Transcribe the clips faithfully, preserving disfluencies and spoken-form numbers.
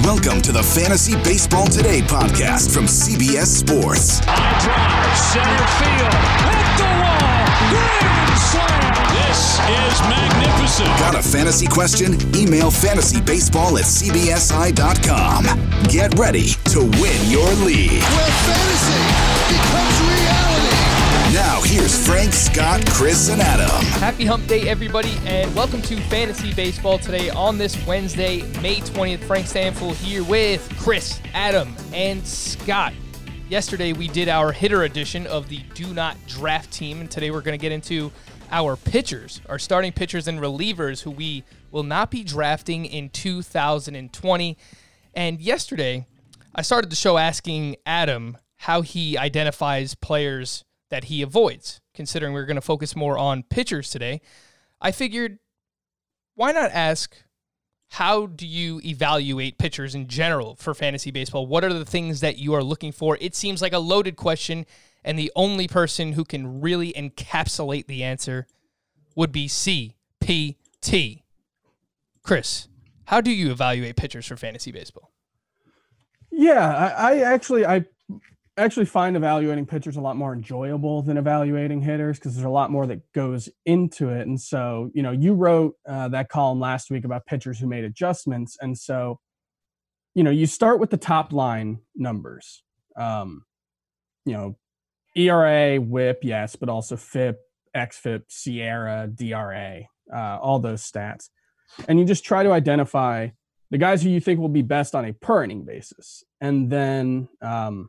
Welcome to the Fantasy Baseball Today podcast from C B S Sports. High drive, center field, hit the wall, grand slam. This is magnificent. Got a fantasy question? Email fantasybaseball at c b s i dot com. Get ready to win your league. Where fantasy becomes reality. Now here's Frank, Scott, Chris, and Adam. Happy hump day, everybody, and welcome to Fantasy Baseball Today on this Wednesday, May twentieth. Frank Stanfield here with Chris, Adam, and Scott. Yesterday, we did our hitter edition of the Do Not Draft team, and today we're going to get into our pitchers, our starting pitchers and relievers who we will not be drafting in two thousand twenty. And yesterday, I started the show asking Adam how he identifies players that he avoids. Considering we're going to focus more on pitchers today, I figured, why not ask, how do you evaluate pitchers in general for fantasy baseball? What are the things that you are looking for? It seems like a loaded question, and the only person who can really encapsulate the answer would be C P T. Chris, how do you evaluate pitchers for fantasy baseball? Yeah, I, I actually I actually find evaluating pitchers a lot more enjoyable than evaluating hitters because there's a lot more that goes into it. And so, you know, you wrote uh, that column last week about pitchers who made adjustments. And so, you know, you start with the top line numbers, um, you know, E R A, whip, yes, but also F I P, X F I P, Sierra, D R A, uh, all those stats. And you just try to identify the guys who you think will be best on a per inning basis. And then um,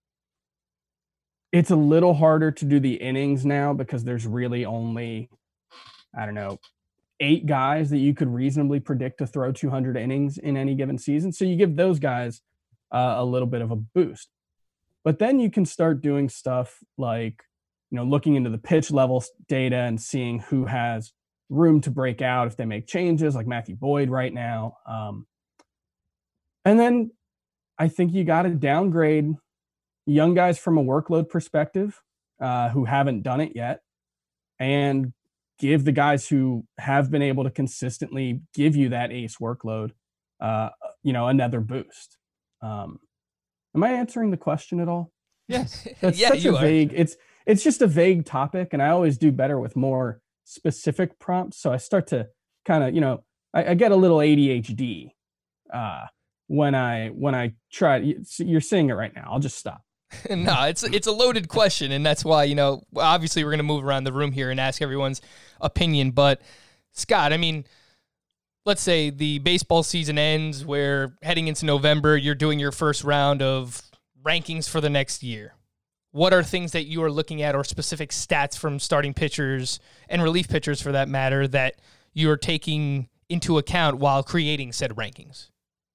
it's a little harder to do the innings now because there's really only, I don't know, eight guys that you could reasonably predict to throw two hundred innings in any given season. So you give those guys uh, a little bit of a boost. But then you can start doing stuff like, you know, looking into the pitch level data and seeing who has room to break out if they make changes, like Matthew Boyd right now. Um, and then I think you got to downgrade young guys from a workload perspective uh, who haven't done it yet, and give the guys who have been able to consistently give you that ace workload, uh, you know, another boost. Um, am I answering the question at all? Yes. That's yeah, such you a are. vague, it's, it's just a vague topic, and I always do better with more specific prompts. So I start to kind of, you know, I, I get a little A D H D uh, when I, when I try, you're seeing it right now. I'll just stop. No, it's it's a loaded question, and that's why, you know, obviously we're going to move around the room here and ask everyone's opinion. But, Scott, I mean, let's say the baseball season ends, where heading into November, you're doing your first round of rankings for the next year. What are things that you are looking at, or specific stats from starting pitchers and relief pitchers, for that matter, that you're taking into account while creating said rankings?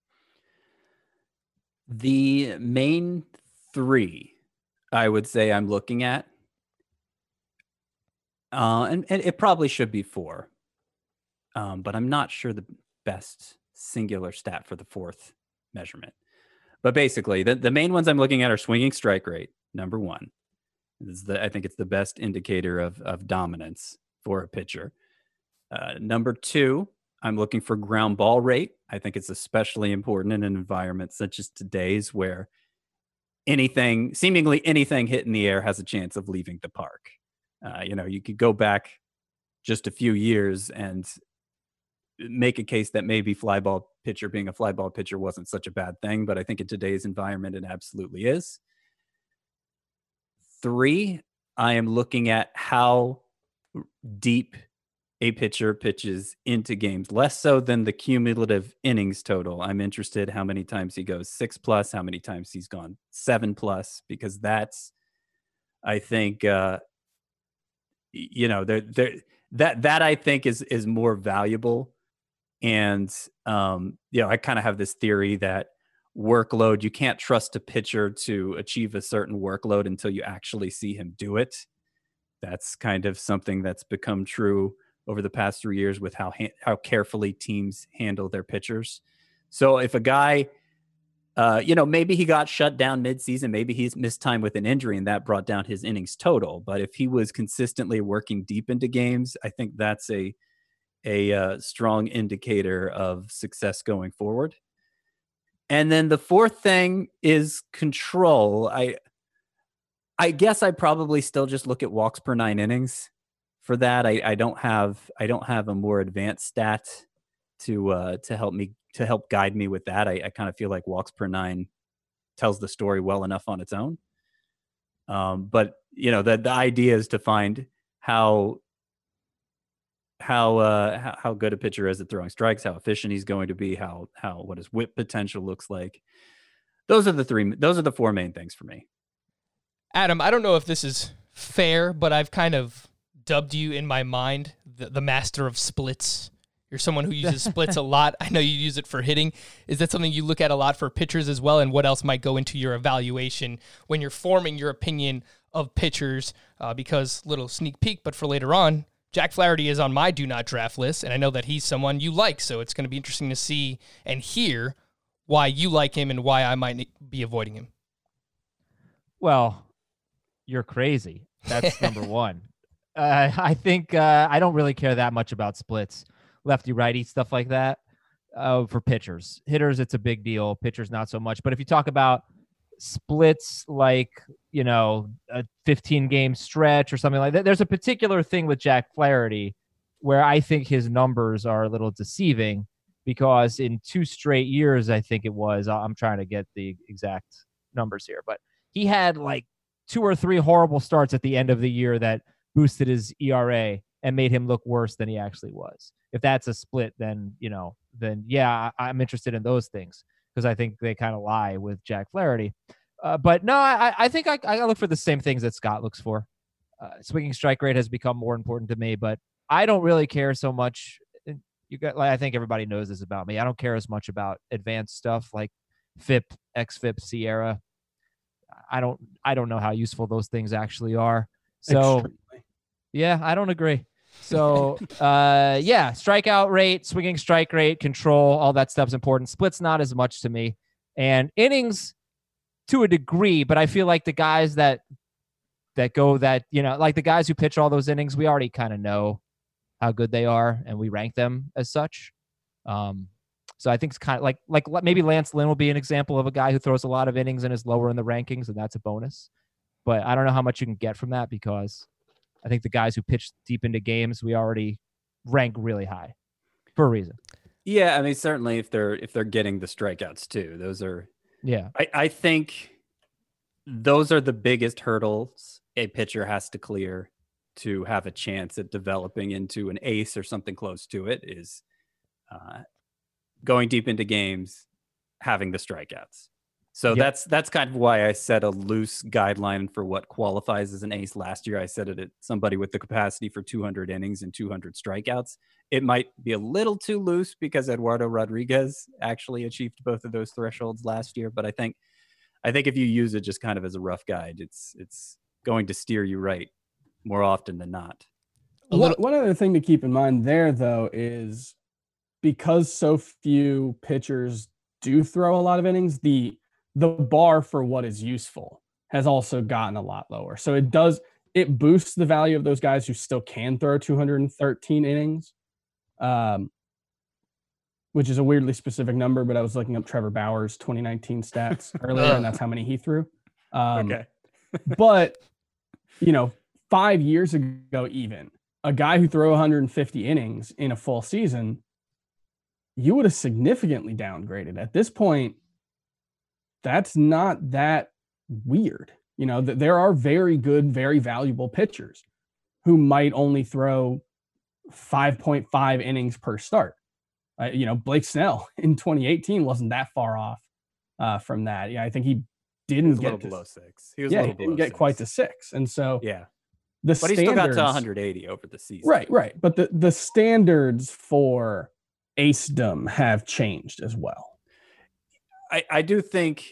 The main three I would say I'm looking at, uh, and, and it probably should be four, um, but I'm not sure the best singular stat for the fourth measurement. But basically, the, the main ones I'm looking at are swinging strike rate, number one. This is the, I think it's the best indicator of, of dominance for a pitcher. Uh, number two, I'm looking for ground ball rate. I think it's especially important in an environment such as today's, where anything, seemingly anything hit in the air has a chance of leaving the park. Uh, you know, you could go back just a few years and make a case that maybe fly ball pitcher being a fly ball pitcher wasn't such a bad thing, but I think in today's environment, it absolutely is. Three, I am looking at how deep a pitcher pitches into games, less so than the cumulative innings total. I'm interested how many times he goes six plus, how many times he's gone seven plus, because that's, I think, uh, you know, there, there, that, that I think is, is more valuable. And, um, you know, I kind of have this theory that workload, you can't trust a pitcher to achieve a certain workload until you actually see him do it. That's kind of something that's become true over the past three years with how ha- how carefully teams handle their pitchers. So if a guy, uh, you know, maybe he got shut down midseason, maybe he's missed time with an injury and that brought down his innings total. But if he was consistently working deep into games, I think that's a a uh, strong indicator of success going forward. And then the fourth thing is control. I I guess I probably still just look at walks per nine innings for that. I, I don't have I don't have a more advanced stat to uh, to help me to help guide me with that. I, I kind of feel like walks per nine tells the story well enough on its own. Um, but you know, the the idea is to find how how uh how, how good a pitcher is at throwing strikes, how efficient he's going to be, how how what his whip potential looks like. Those are the three those are the four main things for me. Adam, I don't know if this is fair, but I've kind of dubbed you in my mind the, the master of splits. You're someone who uses splits a lot. I know you use it for hitting. Is that something you look at a lot for pitchers as well? And what else might go into your evaluation when you're forming your opinion of pitchers? Uh, because little sneak peek, but for later on, Jack Flaherty is on my do not draft list, and I know that he's someone you like, so it's going to be interesting to see and hear why you like him and why I might be avoiding him. Well, you're crazy. That's number one. Uh, I think uh, I don't really care that much about splits, lefty, righty, stuff like that. Uh, for pitchers, hitters, it's a big deal. Pitchers, not so much. But if you talk about splits, like, you know, a fifteen game stretch or something like that, there's a particular thing with Jack Flaherty where I think his numbers are a little deceiving, because in two straight years, I think it was, I'm trying to get the exact numbers here, but he had like two or three horrible starts at the end of the year that boosted his E R A and made him look worse than he actually was. If that's a split, then, you know, then yeah, I'm interested in those things, because I think they kind of lie with Jack Flaherty. Uh, but no, I, I think I, I look for the same things that Scott looks for. Uh, swinging strike rate has become more important to me, but I don't really care so much. You got, like, I think everybody knows this about me. I don't care as much about advanced stuff like F I P, X F I P, Sierra. I don't, I don't know how useful those things actually are. So Extremely. yeah, I don't agree. So, uh, yeah, strikeout rate, swinging strike rate, control, all that stuff's important. Splits, not as much to me. And innings, to a degree, but I feel like the guys that that go that, you know, like the guys who pitch all those innings, we already kind of know how good they are, and we rank them as such. Um, so I think it's kind of like, like maybe Lance Lynn will be an example of a guy who throws a lot of innings and is lower in the rankings, and that's a bonus. But I don't know how much you can get from that, because I think the guys who pitch deep into games, we already rank really high for a reason. Yeah, I mean, certainly if they're if they're getting the strikeouts too, those are. Yeah, I, I think those are the biggest hurdles a pitcher has to clear to have a chance at developing into an ace or something close to it, is uh, going deep into games, having the strikeouts. So yep. that's that's kind of why I set a loose guideline for what qualifies as an ace last year. I set it at somebody with the capacity for two hundred innings and two hundred strikeouts. It might be a little too loose because Eduardo Rodriguez actually achieved both of those thresholds last year. But I think I think if you use it just kind of as a rough guide, it's it's going to steer you right more often than not. One, one other thing to keep in mind there, though, is because so few pitchers do throw a lot of innings, the the bar for what is useful has also gotten a lot lower. So it does, it boosts the value of those guys who still can throw two hundred thirteen innings, um, which is a weirdly specific number, but I was looking up Trevor Bauer's twenty nineteen stats earlier, and that's how many he threw. Um, okay. But, you know, five years ago, even a guy who threw one hundred fifty innings in a full season, you would have significantly downgraded. At this point, that's not that weird. You know, that there are very good, very valuable pitchers who might only throw five point five innings per start. Uh, you know, Blake Snell in twenty eighteen wasn't that far off uh, from that. Yeah, I think he didn't he get a little to, below six. He was yeah, a little he didn't below get six. quite to six. And so yeah, the but standards, he still got to one hundred eighty over the season. Right, right. But the, the standards for acedom have changed as well. I, I do think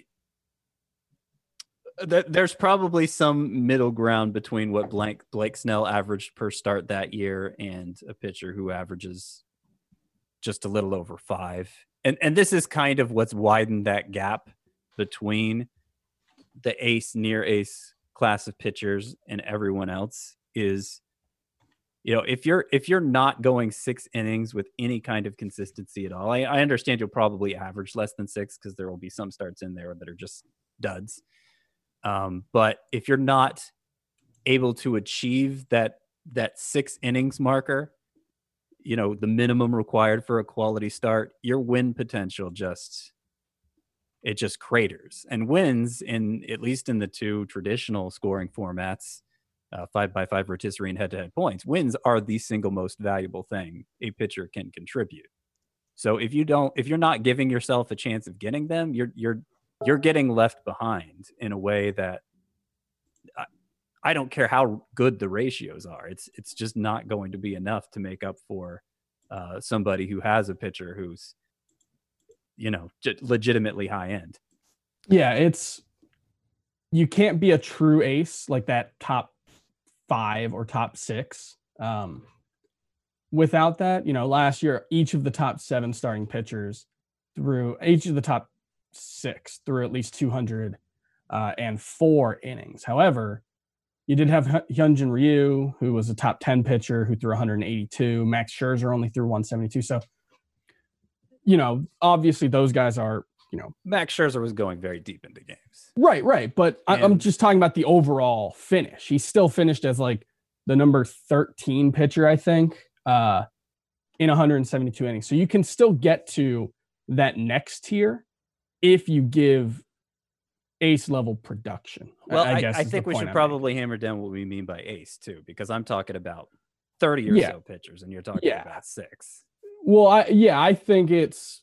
that there's probably some middle ground between what Blake, Blake Snell averaged per start that year and a pitcher who averages just a little over five. And and this is kind of what's widened that gap between the ace, near ace class of pitchers and everyone else is, you know, if you're if you're not going six innings with any kind of consistency at all, I, I understand you'll probably average less than six because there will be some starts in there that are just duds. Um, but if you're not able to achieve that that six innings marker, you know, the minimum required for a quality start, your win potential just it just craters. And wins, in at least in the two traditional scoring formats, uh, five by five rotisserie and head-to-head points, wins are the single most valuable thing a pitcher can contribute. So if you don't, if you're not giving yourself a chance of getting them, you're you're you're getting left behind in a way that I, I don't care how good the ratios are. It's it's just not going to be enough to make up for uh, somebody who has a pitcher who's, you know, legitimately high end. Yeah, it's, you can't be a true ace like that top five or top six. Um, without that, you know, last year, each of the top seven starting pitchers threw, each of the top six threw at least two hundred uh, and four innings. However, you did have Hyunjin Ryu, who was a top ten pitcher who threw one hundred eighty-two. Max Scherzer only threw one seventy-two. So, you know, obviously those guys are, you know. Max Scherzer was going very deep into games. Right, right. But and, I'm just talking about the overall finish. He still finished as like the number thirteen pitcher, I think, uh, in one hundred seventy-two innings. So you can still get to that next tier if you give ace level production. Well, I, I, I, guess I think we should I'm probably making. hammer down what we mean by ace too, because I'm talking about thirty or yeah. so pitchers and you're talking yeah. about six. Well, I, yeah, I think it's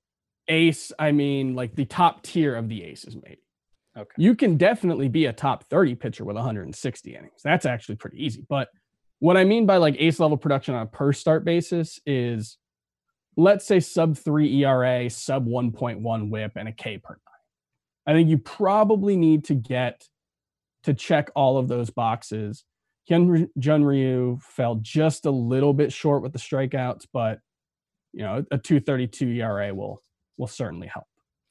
ace. I mean, like the top tier of the aces, maybe. Okay. You can definitely be a top thirty pitcher with one hundred sixty innings. That's actually pretty easy. But what I mean by like ace level production on a per start basis is, let's say sub three E R A, sub one point one whip, and a K per nine. I think you probably need to get to check all of those boxes. Hyunjin Ryu fell just a little bit short with the strikeouts, but you know, a two thirty-two E R A will will certainly help.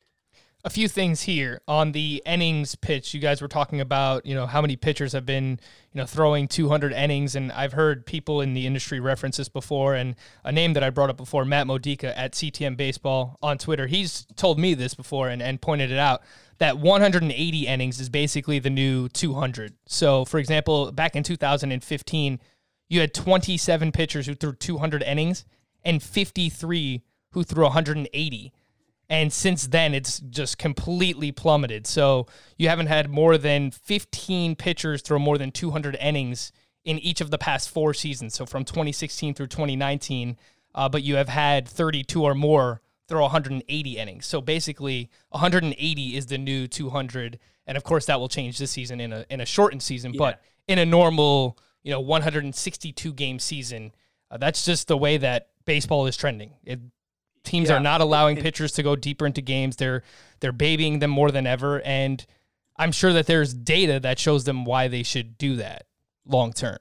A few things here on the innings pitch. You guys were talking about, you know, how many pitchers have been, you know, throwing two hundred innings. And I've heard people in the industry reference this before. And a name that I brought up before, Matt Modica at C T M Baseball on Twitter, he's told me this before and, and pointed it out, that one hundred eighty innings is basically the new two hundred. So, for example, back in two thousand fifteen, you had twenty-seven pitchers who threw two hundred innings and fifty-three who threw one hundred eighty. And since then, it's just completely plummeted. So you haven't had more than fifteen pitchers throw more than two hundred innings in each of the past four seasons. So from twenty sixteen through twenty nineteen, uh, but you have had thirty-two or more throw one hundred eighty innings. So basically, one hundred eighty is the new two hundred. And of course, that will change this season in a in a shortened season. Yeah. But in a normal, you know, one hundred sixty-two game season, uh, that's just the way that baseball is trending. It, Teams yeah. are not allowing pitchers to go deeper into games. They're they're babying them more than ever, and I'm sure that there's data that shows them why they should do that long term.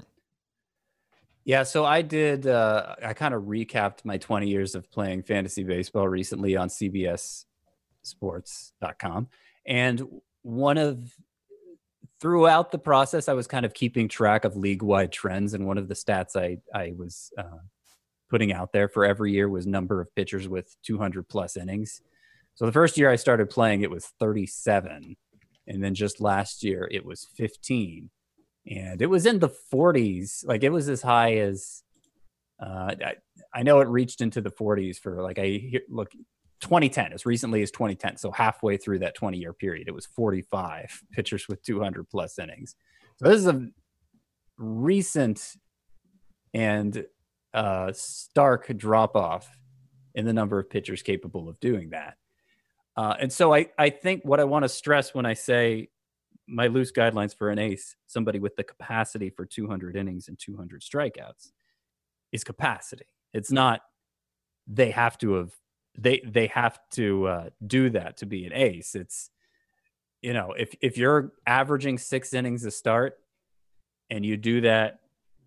Yeah, so I did. Uh, I kind of recapped my twenty years of playing fantasy baseball recently on C B S sports dot com, and one of throughout the process, I was kind of keeping track of league-wide trends, and one of the stats I I was. Uh, putting out there for every year was number of pitchers with two hundred plus innings. So the first year I started playing, it was thirty-seven. And then just last year it was fifteen. And it was in the forties. Like it was as high as, uh, I, I know it reached into the forties for like, I look, twenty ten, as recently as twenty ten. So halfway through that twenty year period, it was forty-five pitchers with two hundred plus innings. So this is a recent and uh stark drop off in the number of pitchers capable of doing that. Uh, and so I, I think what I want to stress when I say my loose guidelines for an ace, somebody with the capacity for two hundred innings and two hundred strikeouts, is capacity. It's not they have to have they they have to uh, do that to be an ace. It's, you know, if if you're averaging six innings a start and you do that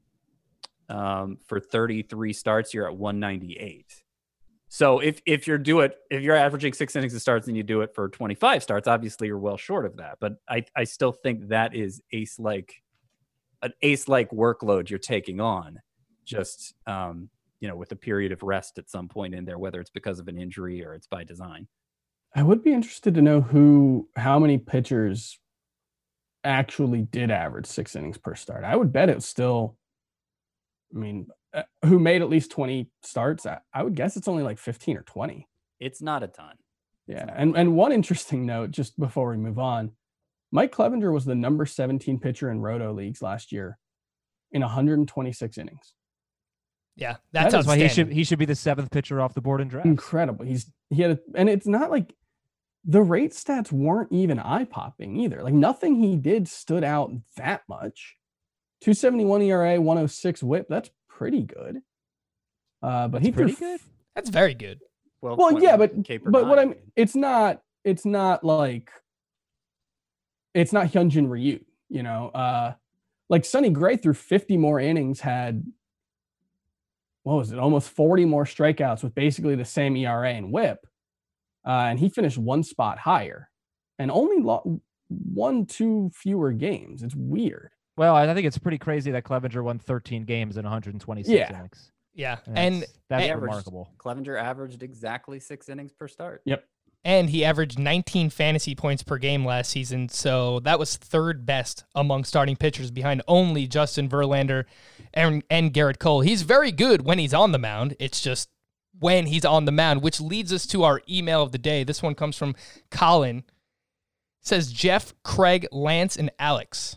Um, for thirty-three starts, you're at one ninety-eight. So if if you're do it, if you're averaging six innings of starts and you do it for twenty-five starts, obviously you're well short of that. But I, I still think that is ace like an ace like workload you're taking on. just, um, you know, with a period of rest at some point in there, whether it's because of an injury or it's by design. I would be interested to know who, how many pitchers actually did average six innings per start. I would bet it's still, I mean, uh, who made at least twenty starts. I, I would guess it's only like fifteen or twenty. It's not a ton. Yeah. And, and one interesting note, just before we move on, Mike Clevenger was the number seventeen pitcher in roto leagues last year in one hundred twenty-six innings. Yeah, that's, that's why he should he should be the seventh pitcher off the board in draft. Incredible. He's he had a, and it's not like the rate stats weren't even eye-popping either. Like nothing he did stood out that much. two seventy-one E R A, one oh six whip. That's pretty good. Uh, but that's he pretty threw, good. That's very good. Well, well, yeah, but Cape but what I nine. mean, it's not it's not like it's not Hyunjin Ryu. You know, uh, like Sonny Gray threw fifty more innings, had what was it, almost forty more strikeouts with basically the same E R A and whip. Uh, and he finished one spot higher and only lo- one, two fewer games. It's weird. Well, I think it's pretty crazy that Clevenger won thirteen games in one hundred twenty-six Yeah. innings. Yeah, And and that's, that's Averaged- remarkable. Clevenger averaged exactly six innings per start. Yep. and he averaged nineteen fantasy points per game last season, so that was third best among starting pitchers behind only Justin Verlander and, and Garrett Cole. He's very good when he's on the mound. It's just when he's on the mound, which leads us to our email of the day. This one comes from Colin. It says Jeff, Craig, Lance, and Alex.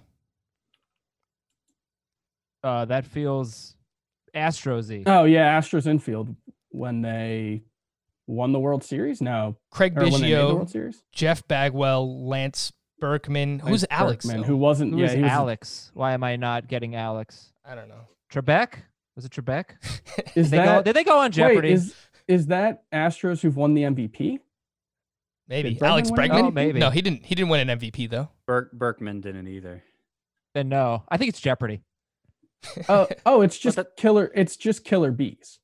Uh, that feels Astros-y. Oh yeah, Astros infield when they won the World Series. No, Craig or when they made the Biggio, World Series. Jeff Bagwell, Lance Berkman. Who's Lance Alex? Berkman, though? who wasn't? Who yeah, is he was, Alex? Why am I not getting Alex? I don't know. Trebek? Was it Trebek? Is They that go, did they go on Jeopardy? Wait, is is that Astros who've won the M V P? Maybe Did Bregman Alex win it? Bregman. Oh, maybe. No, he didn't. He didn't win an M V P though. Berk, Berkman didn't either. then no. I think it's Jeopardy. Oh, oh, it's just that- killer. It's just Killer Bees.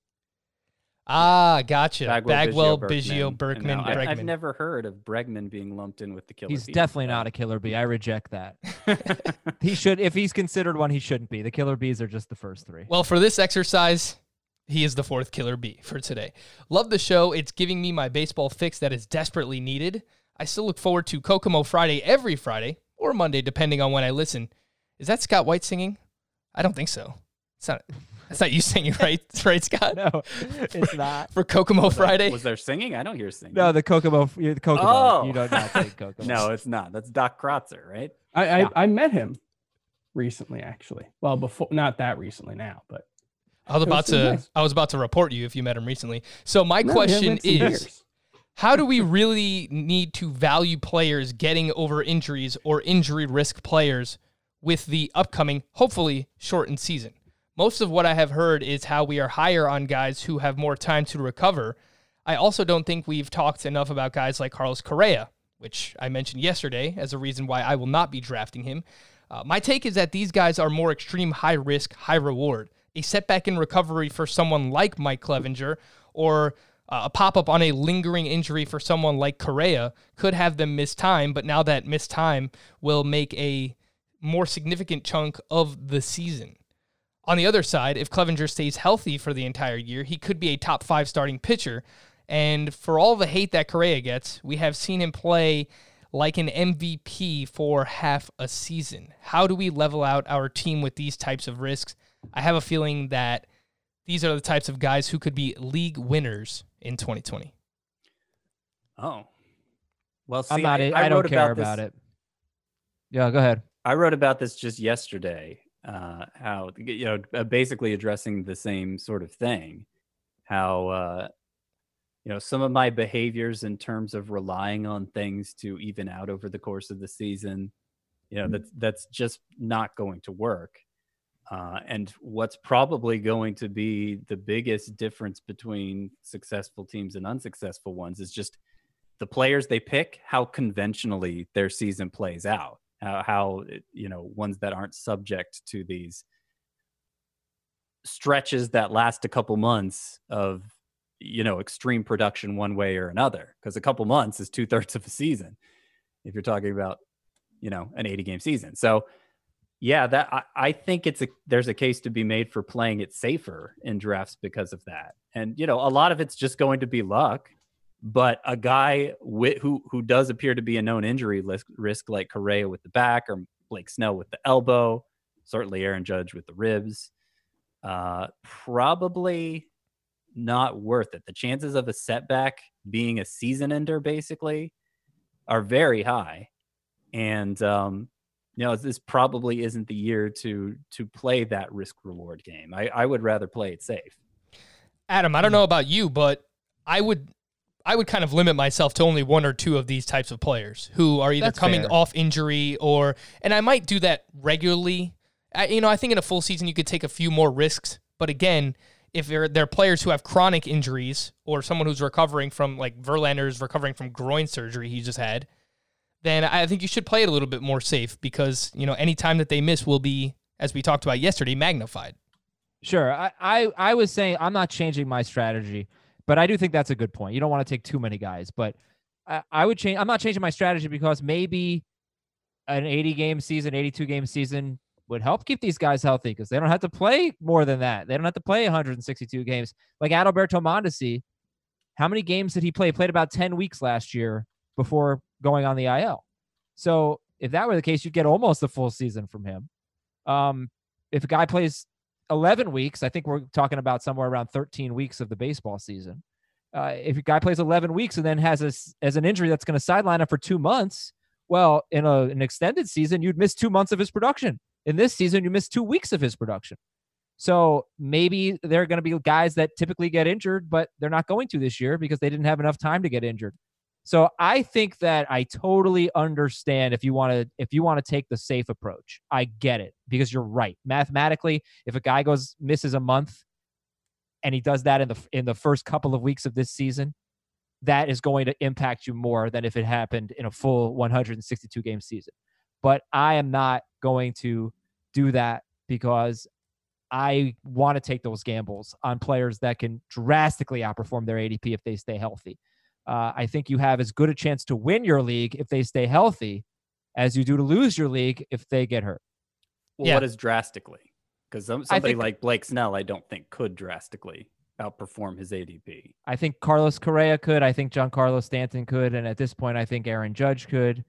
Ah, gotcha. Bagwell, Bagwell, Biggio, Biggio, and Berkman, now I, Bregman. I've never heard of Bregman being lumped in with the killer. He's bees. definitely not a killer bee. I reject that. He should, if he's considered one, he shouldn't be. The killer bees are just the first three. Well, for this exercise, he is the fourth killer bee for today. Love the show. It's giving me my baseball fix that is desperately needed. I still look forward to Kokomo Friday every Friday or Monday, depending on when I listen. Is that Scott White singing? I don't think so. It's not. That's not you singing, right? Right, Scott? No, it's not. For Kokomo Friday. Was there singing? I don't hear singing. No, the Kokomo. The Kokomo. Oh. You don't not say Kokomo. No, it's not. That's Doc Kratzer, right? I I, Yeah. I met him recently, actually. Well, before not that recently now, but I was It was about so to. nice. I was about to report you if you met him recently. So my No, we question haven't is. met some years. How do we really need to value players getting over injuries or injury risk players with the upcoming, hopefully, shortened season? Most of what I have heard is how we are higher on guys who have more time to recover. I also don't think we've talked enough about guys like Carlos Correa, which I mentioned yesterday as a reason why I will not be drafting him. Uh, my take is that these guys are more extreme high risk, high reward. A setback in recovery for someone like Mike Clevenger or uh, a pop-up on a lingering injury for someone like Correa could have them miss time, but now that missed time will make a more significant chunk of the season. On the other side, if Clevenger stays healthy for the entire year, he could be a top five starting pitcher. And for all the hate that Correa gets, we have seen him play like an M V P for half a season. How do we level out our team with these types of risks? I have a feeling that these are the types of guys who could be league winners in twenty twenty. Oh. Well, see, I'm not. I, I, I don't wrote care about, about this, it. Yeah, go ahead. I wrote about this just yesterday. Uh, how you know, uh, basically addressing the same sort of thing. How uh, you know, some of my behaviors in terms of relying on things to even out over the course of the season, you know, that's that's just not going to work. Uh, and what's probably going to be the biggest difference between successful teams and unsuccessful ones is just the players they pick, how conventionally their season plays out. How, how, you know, ones that aren't subject to these stretches that last a couple months of, you know, extreme production one way or another, because a couple months is two thirds of a season if you're talking about, you know, an eighty game season. So Yeah, that I, I think it's a there's a case to be made for playing it safer in drafts because of that. And you know, a lot of it's just going to be luck. But a guy with, who who does appear to be a known injury risk, risk like Correa with the back or Blake Snell with the elbow, certainly Aaron Judge with the ribs, uh, probably not worth it. The chances of a setback being a season ender basically are very high. And, um, you know, this probably isn't the year to to play that risk reward game. I, I would rather play it safe. Adam, I don't know about you, but I would I would kind of limit myself to only one or two of these types of players who are either That's coming fair. off injury or, and I might do that regularly. I, you know, I think in a full season you could take a few more risks, but again, if they're, they're players who have chronic injuries or someone who's recovering from, like Verlander's recovering from groin surgery he just had, then I think you should play it a little bit more safe because, you know, any time that they miss will be, as we talked about yesterday, magnified. Sure. I, I, I was saying I'm not changing my strategy, but I do think that's a good point. You don't want to take too many guys, but I, I would change. I'm not changing my strategy because maybe an eighty game season, eighty-two game season would help keep these guys healthy because they don't have to play more than that. They don't have to play one hundred sixty-two games. Like Adalberto Mondesi, how many games did he play? He played about ten weeks last year before going on the I L. So if that were the case, you'd get almost a full season from him. Um, if a guy plays eleven weeks, I think we're talking about somewhere around thirteen weeks of the baseball season. Uh, if a guy plays eleven weeks and then has a, as an injury that's going to sideline him for two months, well, in a, an extended season, you'd miss two months of his production. In this season, you miss two weeks of his production. So maybe there are going to be guys that typically get injured, but they're not going to this year because they didn't have enough time to get injured. So I think that I totally understand if you want to if you want to take the safe approach. I get it because you're right. Mathematically, if a guy goes misses a month and he does that in the in the first couple of weeks of this season, that is going to impact you more than if it happened in a full one hundred sixty-two game season. But I am not going to do that because I want to take those gambles on players that can drastically outperform their A D P if they stay healthy. Uh, I think you have as good a chance to win your league if they stay healthy as you do to lose your league if they get hurt. Well, Yeah. what is drastically? Because somebody think- like Blake Snell, I don't think could drastically outperform his A D P. I think Carlos Correa could. I think Giancarlo Stanton could. And at this point, I think Aaron Judge could.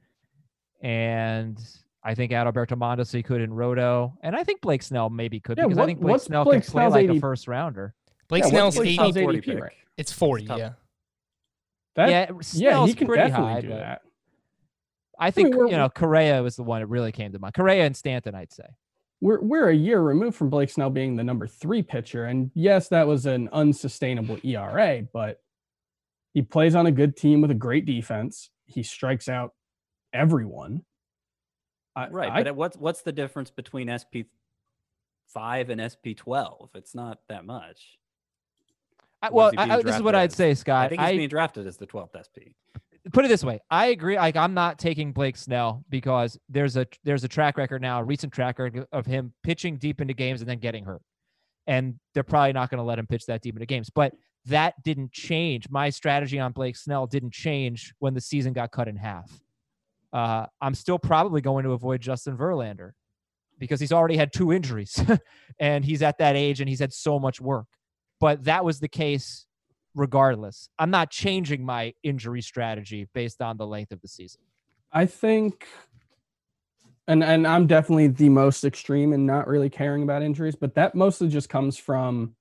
And I think Adalberto Mondesi could in Roto. And I think Blake Snell maybe could Yeah, because what- I think Blake what's Snell Blake can play Snell's like A D P? a first rounder. Blake Yeah, Snell's what's Blake eighty. Snell's forty A D P pick. right? It's forty, tough. yeah. That, yeah, yeah, Snell's he can pretty definitely high, do but that. I think, mean, we're- you know, Correa was the one that really came to mind. Correa and Stanton, I'd say. We're we're a year removed from Blake Snell being the number three pitcher, and yes, that was an unsustainable E R A, but he plays on a good team with a great defense. He strikes out everyone. I, Right, I, but what's what's the difference between S P five and S P twelve? It's not that much. I, What well, is he being I, I- this is what drafted I'd as? say, Scott. I think he's I- being drafted as the twelfth S P. put it this way. I agree. Like I'm not taking Blake Snell because there's a there's a track record now, a recent track record of him pitching deep into games and then getting hurt. And they're probably not going to let him pitch that deep into games. But that didn't change. My strategy on Blake Snell didn't change when the season got cut in half. Uh, I'm still probably going to avoid Justin Verlander because he's already had two injuries and he's at that age and he's had so much work. But that was the case regardless. I'm not changing my injury strategy based on the length of the season. I think, and and I'm definitely the most extreme in not really caring about injuries, but that mostly just comes from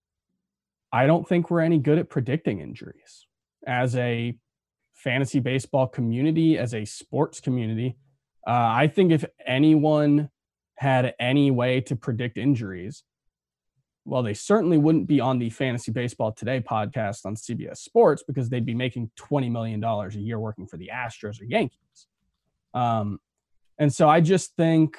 I don't think we're any good at predicting injuries as a fantasy baseball community, as a sports community. Uh, I think if anyone had any way to predict injuries, well, they certainly wouldn't be on the Fantasy Baseball Today podcast on C B S Sports because they'd be making twenty million dollars a year working for the Astros or Yankees. Um, and so I just think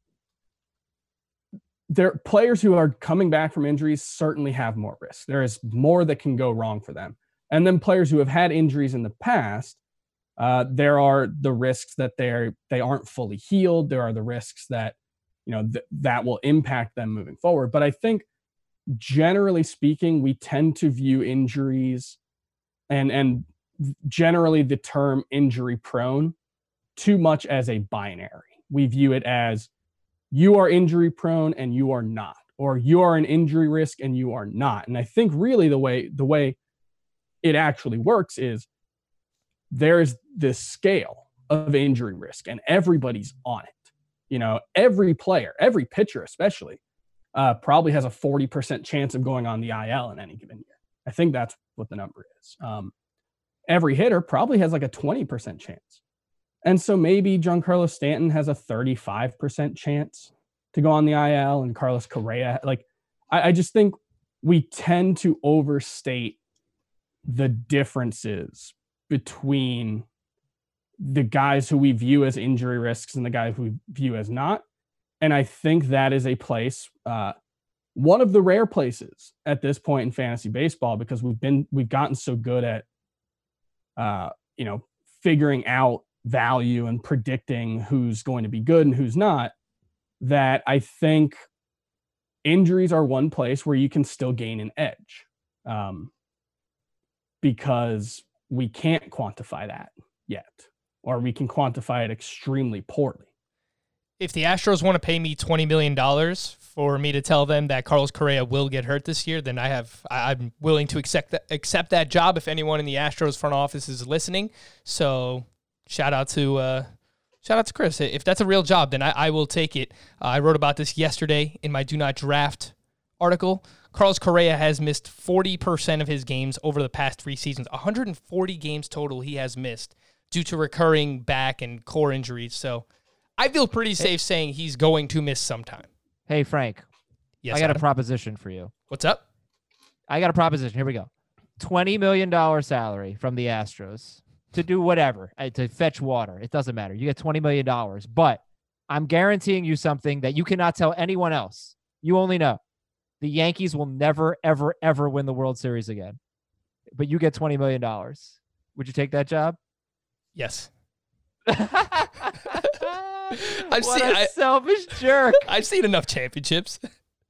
there players who are coming back from injuries certainly have more risk. There is more that can go wrong for them. And then players who have had injuries in the past, uh, there are the risks that they're they aren't fully healed. There are the risks that you know th- that will impact them moving forward. But I think generally speaking, we tend to view injuries and and generally the term injury prone too much as a binary. We view it as you are injury prone and you are not, or you are an injury risk and you are not. And I think really the way the way it actually works is there's this scale of injury risk and everybody's on it. You know, every player, every pitcher especially, uh, probably has a forty percent chance of going on the I L in any given year. I think that's what the number is. Um, every hitter probably has like a twenty percent chance. And so maybe Giancarlo Stanton has a thirty-five percent chance to go on the I L, and Carlos Correa. Like, I, I just think we tend to overstate the differences between the guys who we view as injury risks and the guys who we view as not. And I think that is a place, uh, one of the rare places at this point in fantasy baseball, because we've been, we've gotten so good at, uh, you know, figuring out value and predicting who's going to be good and who's not, that I think injuries are one place where you can still gain an edge, um, because we can't quantify that yet, or we can quantify it extremely poorly. If the Astros want to pay me twenty million dollars for me to tell them that Carlos Correa will get hurt this year, then I have, I'm willing to accept that, accept that job if anyone in the Astros front office is listening. So shout out to, uh, shout out to Chris. If that's a real job, then I, I will take it. Uh, I wrote about this yesterday in my Do Not Draft article. Carlos Correa has missed forty percent of his games over the past three seasons. one hundred forty games total he has missed due to recurring back and core injuries. So I feel pretty safe saying he's going to miss sometime. Hey, Frank. Yes, I got Adam? a proposition for you. What's up? I got a proposition. Here we go. twenty million dollars salary from the Astros to do whatever, uh, to fetch water. It doesn't matter. You get twenty million dollars, but I'm guaranteeing you something that you cannot tell anyone else. You only know. The Yankees will never, ever, ever win the World Series again. But you get twenty million dollars. Would you take that job? Yes. I've what seen a I, selfish jerk. I've seen enough championships.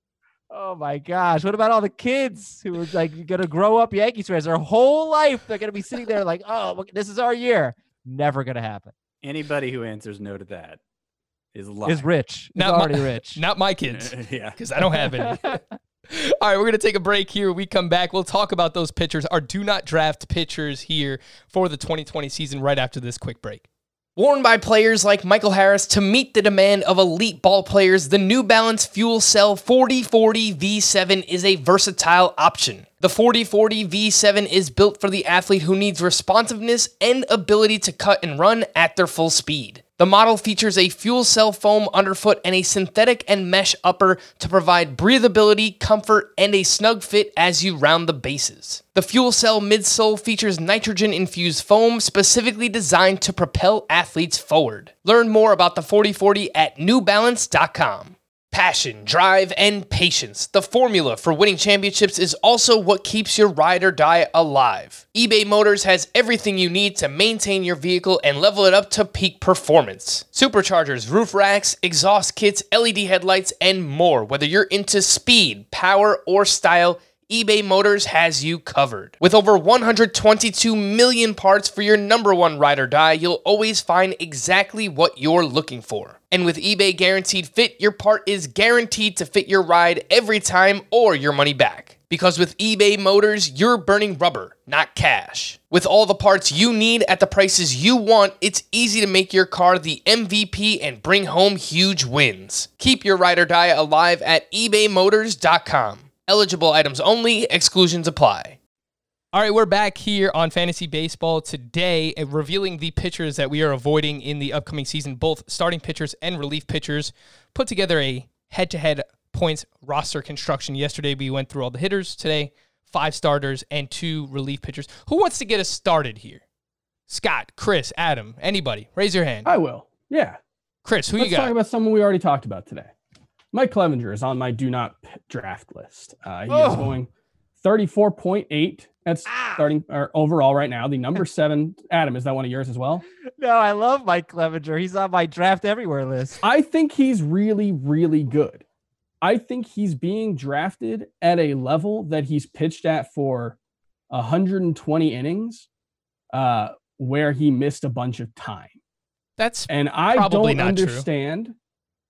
Oh my gosh. What about all the kids who are like going to grow up Yankees fans their whole life? They're going to be sitting there like, oh, look, this is our year. Never going to happen. Anybody who answers no to that is lying. Is rich. Not is already my, rich. Not my kids. Yeah. Because I don't have any. All right, we're going to take a break here. When we come back, we'll talk about those pitchers, our Do Not Draft pitchers here for the twenty twenty season right after this quick break. Worn by players like Michael Harris to meet the demand of elite ball players, the New Balance Fuel Cell forty forty V seven is a versatile option. The forty forty V seven is built for the athlete who needs responsiveness and ability to cut and run at their full speed. The model features a fuel cell foam underfoot and a synthetic and mesh upper to provide breathability, comfort, and a snug fit as you round the bases. The fuel cell midsole features nitrogen-infused foam specifically designed to propel athletes forward. Learn more about the forty forty at new balance dot com. Passion, drive, and patience. The formula for winning championships is also what keeps your ride or die alive. eBay Motors has everything you need to maintain your vehicle and level it up to peak performance. Superchargers, roof racks, exhaust kits, L E D headlights, and more. Whether you're into speed, power, or style, eBay Motors has you covered. With over one hundred twenty-two million parts for your number one ride or die, you'll always find exactly what you're looking for. And with eBay Guaranteed Fit, your part is guaranteed to fit your ride every time or your money back. Because with eBay Motors, you're burning rubber, not cash. With all the parts you need at the prices you want, it's easy to make your car the M V P and bring home huge wins. Keep your ride or die alive at ebay motors dot com. Eligible items only, exclusions apply. All right, we're back here on Fantasy Baseball today, uh, revealing the pitchers that we are avoiding in the upcoming season, both starting pitchers and relief pitchers. Put together a head-to-head points roster construction. Yesterday, we went through all the hitters. Today, five starters and two relief pitchers. Who wants to get us started here? Scott, Chris, Adam, anybody? Raise your hand. I will. Yeah. Chris, who Let's you got? talk about someone we already talked about today. Mike Clevenger is on my do not draft list. Uh, he Oh. is going thirty-four point eight. That's Ah. starting or overall right now. The number seven. Adam, is that one of yours as well? No, I love Mike Clevenger. He's on my draft everywhere list. I think he's really, really good. I think he's being drafted at a level that he's pitched at for one hundred twenty innings, uh, where he missed a bunch of time. That's And I Probably don't not true. understand.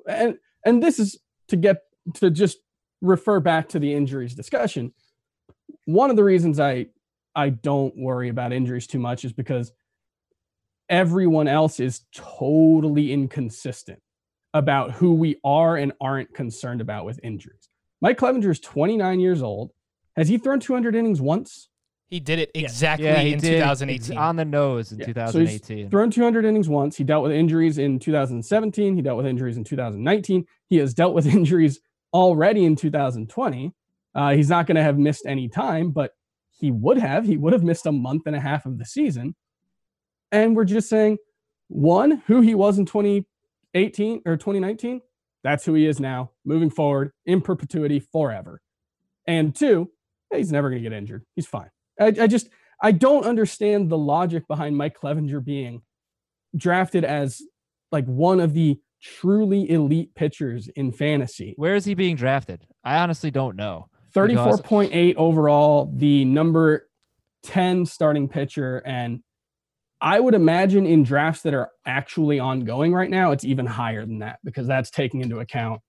and and this is to get to just refer back to the injuries discussion. One of the reasons I I don't worry about injuries too much is because everyone else is totally inconsistent about who we are and aren't concerned about with injuries. Mike Clevenger is twenty-nine years old. Has he thrown two hundred innings once? He did it exactly yeah, he in did twenty eighteen. on the nose in Yeah. twenty eighteen. So he's thrown two hundred innings once. He dealt with injuries in two thousand seventeen. He dealt with injuries in two thousand nineteen. He has dealt with injuries already in two thousand twenty. Uh, he's not going to have missed any time, but he would have. He would have missed a month and a half of the season. And we're just saying, one, who he was in twenty eighteen or twenty nineteen, that's who he is now, moving forward in perpetuity forever. And two, he's never going to get injured. He's fine. I, I just, I don't understand the logic behind Mike Clevenger being drafted as like one of the truly elite pitchers in fantasy. Where is he being drafted? I honestly don't know. thirty-four point eight overall, the number ten starting pitcher. And I would imagine in drafts that are actually ongoing right now, it's even higher than that because that's taking into account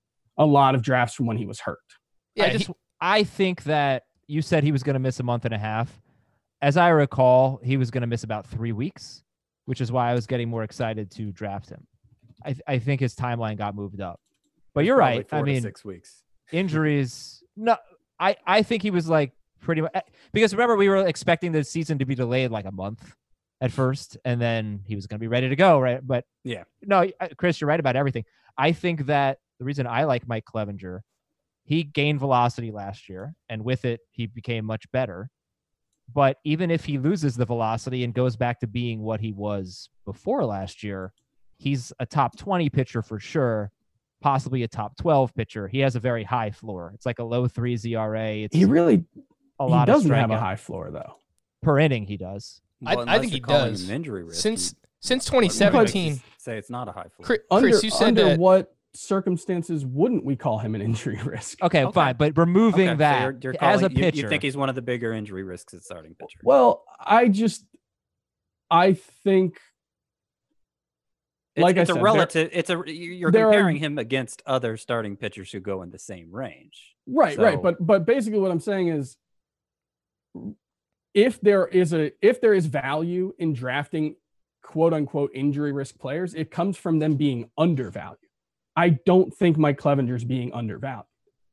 a lot of drafts from when he was hurt. Yeah, I just, he- I think that you said he was going to miss a month and a half. As I recall, he was going to miss about three weeks, which is why I was getting more excited to draft him. I, th- I think his timeline got moved up. But you're Probably right. Four I to mean, six weeks. Injuries. No, I, I think he was like pretty much because remember we were expecting the season to be delayed like a month at first, and then he was going to be ready to go, right? But yeah, no, Chris, you're right about everything. I think that the reason I like Mike Clevenger, he gained velocity last year, and with it, he became much better. But even if he loses the velocity and goes back to being what he was before last year, he's a top twenty pitcher for sure, possibly a top twelve pitcher. He has a very high floor. It's like a low three Z R A. It's He really a lot he doesn't of have a strikeout. high floor though. Per inning, he does. I, Well, I think unless he you're calling does. him Injury risk, Since you- since Well, twenty you might seventeen, just say it's not a high floor. Chris, Under, Chris, you said under that. what circumstances wouldn't we call him an injury risk? Okay, Okay. fine, but removing Okay, so that you're- you're as a calling- you- pitcher, you think he's one of the bigger injury risks at starting pitcher? Well, I just, I think, It's, like I it's said, a there- relative. It's a you're there are- comparing him against other starting pitchers who go in the same range. right, right. So- But but basically, what I'm saying is, if there is a if there is value in drafting quote unquote injury risk players, it comes from them being undervalued. I don't think Mike Clevenger's being undervalued.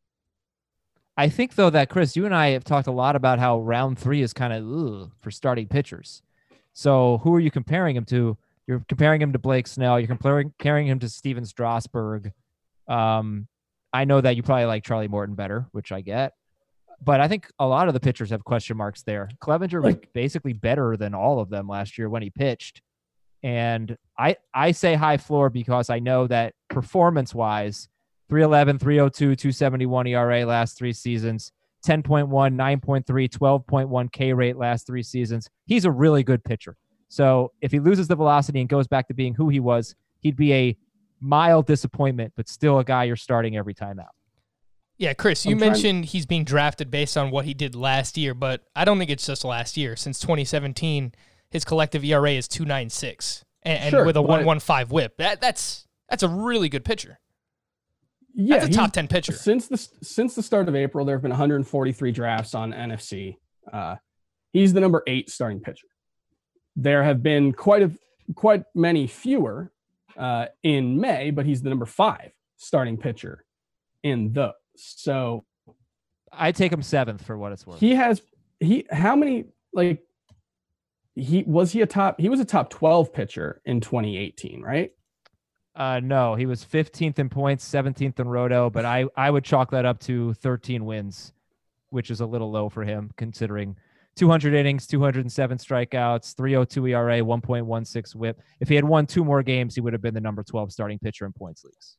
I think though that Chris, you and I have talked a lot about how round three is kind of for starting pitchers. So who are you comparing him to? You're comparing him to Blake Snell. You're comparing comparing him to Steven Strasburg. Um, I know that you probably like Charlie Morton better, which I get. But I think a lot of the pitchers have question marks there. Clevenger was Like- basically better than all of them last year when he pitched. And I I say high floor because I know that performance-wise, three eleven, three oh two, two seventy-one E R A last three seasons, ten point one, nine point three, twelve point one K rate last three seasons. He's a really good pitcher. So if he loses the velocity and goes back to being who he was, he'd be a mild disappointment, but still a guy you're starting every time out. Yeah, Chris, you I'm trying- mentioned he's being drafted based on what he did last year, but I don't think it's just last year. Since twenty seventeen, his collective E R A is two point nine six, and, and Sure, with a but- one point one five whip. That that's that's a really good pitcher. Yeah, That's a he's- top ten pitcher. Since the since the start of April, there have been one hundred forty-three drafts on N F C. Uh, he's the number eight starting pitcher. There have been quite a quite many fewer uh, in May, but he's the number five starting pitcher in those. So I take him seventh for what it's worth. he has he how many like he was he a top he was a top twelve pitcher in twenty eighteen, right? Uh, no, he was fifteenth in points, seventeenth in roto, but I, I would chalk that up to thirteen wins, which is a little low for him considering two hundred innings, two hundred seven strikeouts, three oh two E R A, one point one six whip. If he had won two more games, he would have been the number twelve starting pitcher in points leagues.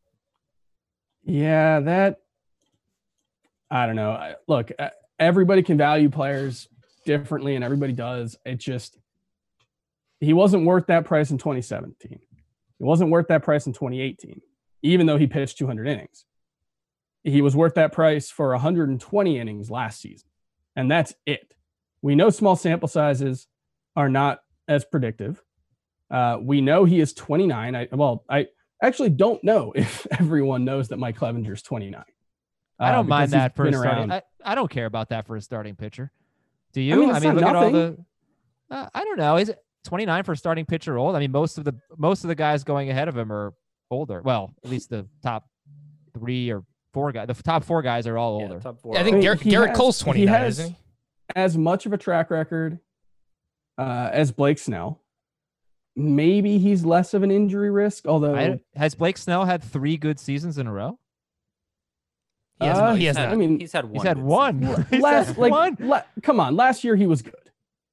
Yeah, that I don't know. I- Look, uh, everybody can value players differently, and everybody does. It just he wasn't worth that price in twenty seventeen. He wasn't worth that price in twenty eighteen, even though he pitched two hundred innings. He was worth that price for one hundred twenty innings last season, and that's it. We know small sample sizes are not as predictive. Uh, we know he is twenty-nine. I, well, I I actually don't know if everyone knows that Mike Clevenger's twenty-nine. I don't uh, mind because that he's for a been starting. around. I, I don't care about that for a starting pitcher. Do you? I mean, I it's mean, not look nothing. at all the. Uh, I don't know. Is it twenty-nine for a starting pitcher old? I mean, most of the most of the guys going ahead of him are older. Well, at least the top three or four guys. The top four guys are all Yeah, older. top four. Yeah, I are think all- Garrett, he Garrett has- Cole's he twenty-nine, has- isn't he? As much of a track record uh, as Blake Snell. Maybe he's less of an injury risk, although I, has Blake Snell had three good seasons in a row? He has, Uh, he has I not. mean, he's had one. He's had good one. season. He's last had like one. la- come on, last year he was good.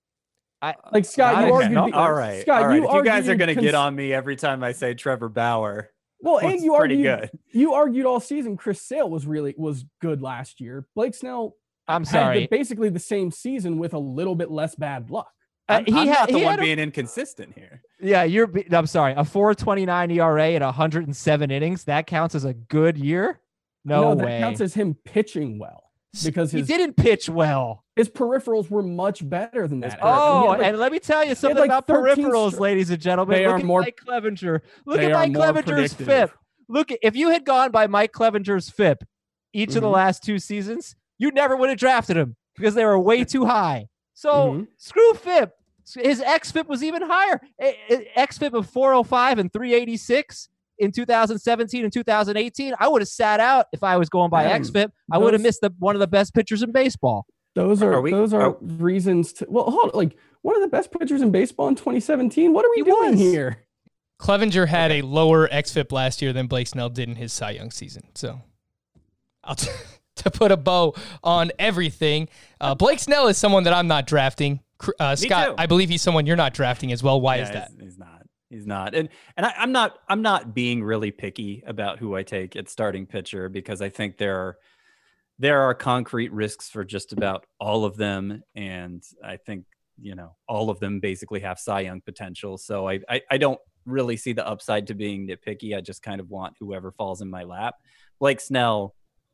I, Like Scott, Not you okay. argued. No, the- All right, Scott, all right. you If you guys are argued gonna cons- get on me every time I say Trevor Bauer, Well, well, and it's you pretty argued good. you argued all season Chris Sale was really was good last year. Blake Snell I'm had sorry. the- basically the same season with a little bit less bad luck. Uh, I'm, he I'm had, not the he one had a- being inconsistent here. yeah, you're. be- I'm sorry. A four twenty-nine E R A at one hundred seven innings. That counts as a good year? No, that way. counts as him pitching well because he his didn't pitch well. his peripherals were much better than His that. Oh, He had, like, and let me tell you something like about thirteen peripherals, stri- ladies and gentlemen. They Look are at more- Mike Clevenger. Look they at are Mike more Clevenger's predictive. F I P. Look, if you had gone by Mike Clevenger's F I P each of the Mhm. last two seasons, you never would have drafted him because they were way too high. So Mhm. screw F I P. His X F I P was even higher. Eh, eh, X F I P of four oh five and three eighty-six in two thousand seventeen and two thousand eighteen. I would have sat out if I was going by Man, X F I P. I would have those- missed the, one of the best pitchers in baseball. Those are, Are we- those are are- reasons to well hold on, like one of the best pitchers in baseball in twenty seventeen. What are we He doing was. here? Clevenger had a lower X F I P last year than Blake Snell did in his Cy Young season. So, I'll t- to put a bow on everything, uh, Blake Snell is someone that I'm not drafting. Cr- Uh, Me Scott, too. I believe he's someone you're not drafting as well. Why Yeah, is that? He's, he's not. He's not. And and I, I'm not. I'm not being really picky about who I take at starting pitcher because I think there are there are concrete risks for just about all of them, and I think you know all of them basically have Cy Young potential. So I I, I don't really see the upside to being nitpicky. I just kind of want whoever falls in my lap. Blake Snell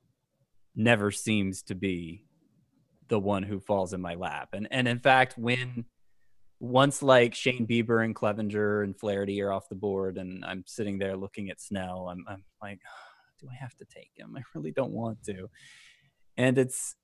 never seems to be the one who falls in my lap, and and in fact when. Once like Shane Bieber and Clevenger and Flaherty are off the board and I'm sitting there looking at Snell, I'm, I'm like, do I have to take him? I really don't want to. And it's,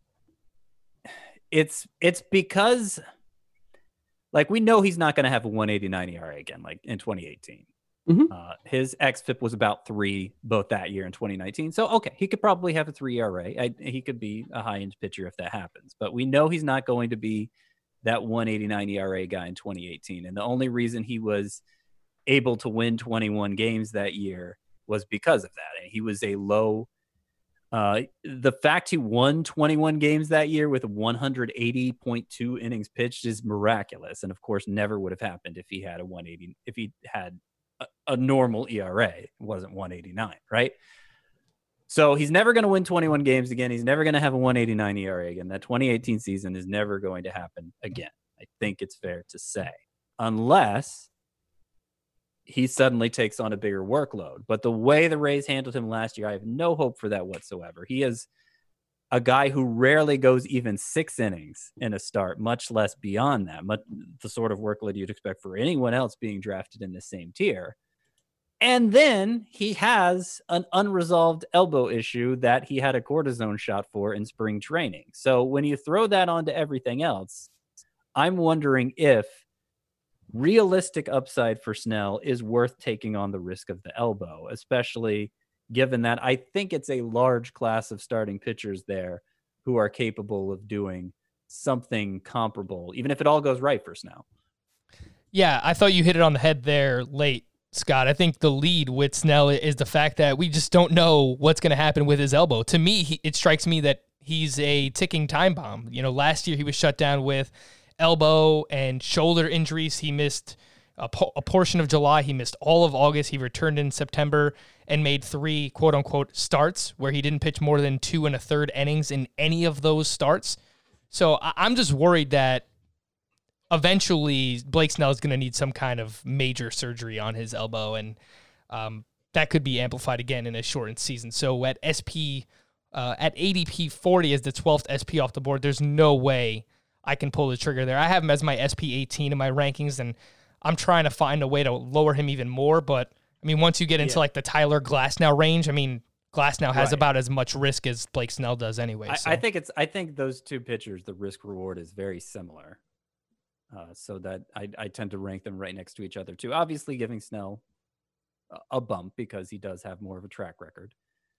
it's, it's because like, we know he's not going to have a one eighty-nine E R A again, like in twenty eighteen. Mhm. Uh, his X F I P was about three both that year in twenty nineteen. So, okay, he could probably have a three E R A. I, he could be a high end pitcher if that happens, but we know he's not going to be that one eighty-nine E R A guy in twenty eighteen. And the only reason he was able to win twenty-one games that year was because of that. And he was a low, uh, the fact he won twenty-one games that year with one eighty point two innings pitched is miraculous. And of course, never would have happened if he had a one eighty, if he had a, a normal E R A. It wasn't one eighty-nine, right? So he's never going to win twenty-one games again. He's never going to have a one eighty-nine E R A again. That twenty eighteen season is never going to happen again. I think it's fair to say, unless he suddenly takes on a bigger workload. But the way the Rays handled him last year, I have no hope for that whatsoever. He is a guy who rarely goes even six innings in a start, much less beyond that, much, the sort of workload you'd expect for anyone else being drafted in the same tier. And then he has an unresolved elbow issue that he had a cortisone shot for in spring training. So when you throw that onto everything else, I'm wondering if realistic upside for Snell is worth taking on the risk of the elbow, especially given that I think it's a large class of starting pitchers there who are capable of doing something comparable, even if it all goes right for Snell. Yeah, I thought you hit it on the head there late, Scott. I think the lead with Snell is the fact that we just don't know what's going to happen with his elbow. To me, he, it strikes me that he's a ticking time bomb. You know, last year he was shut down with elbow and shoulder injuries. He missed a, po- a portion of July. He missed all of August. He returned in September and made three quote unquote starts where he didn't pitch more than two and a third innings in any of those starts. So I- I'm just worried that eventually Blake Snell is going to need some kind of major surgery on his elbow, and um, that could be amplified again in a shortened season. So at S P, uh, at A D P forty as the twelfth S P off the board, there's no way I can pull the trigger there. I have him as my S P eighteen in my rankings, and I'm trying to find a way to lower him even more, but I mean, once you get into Yeah. like the Tyler Glasnow range, I mean, Glasnow has Right. about as much risk as Blake Snell does anyway. I, so. I think it's. I think those two pitchers, the risk reward is very similar. Uh, so that I, I tend to rank them right next to each other too. Obviously, giving Snell a, a bump because he does have more of a track record.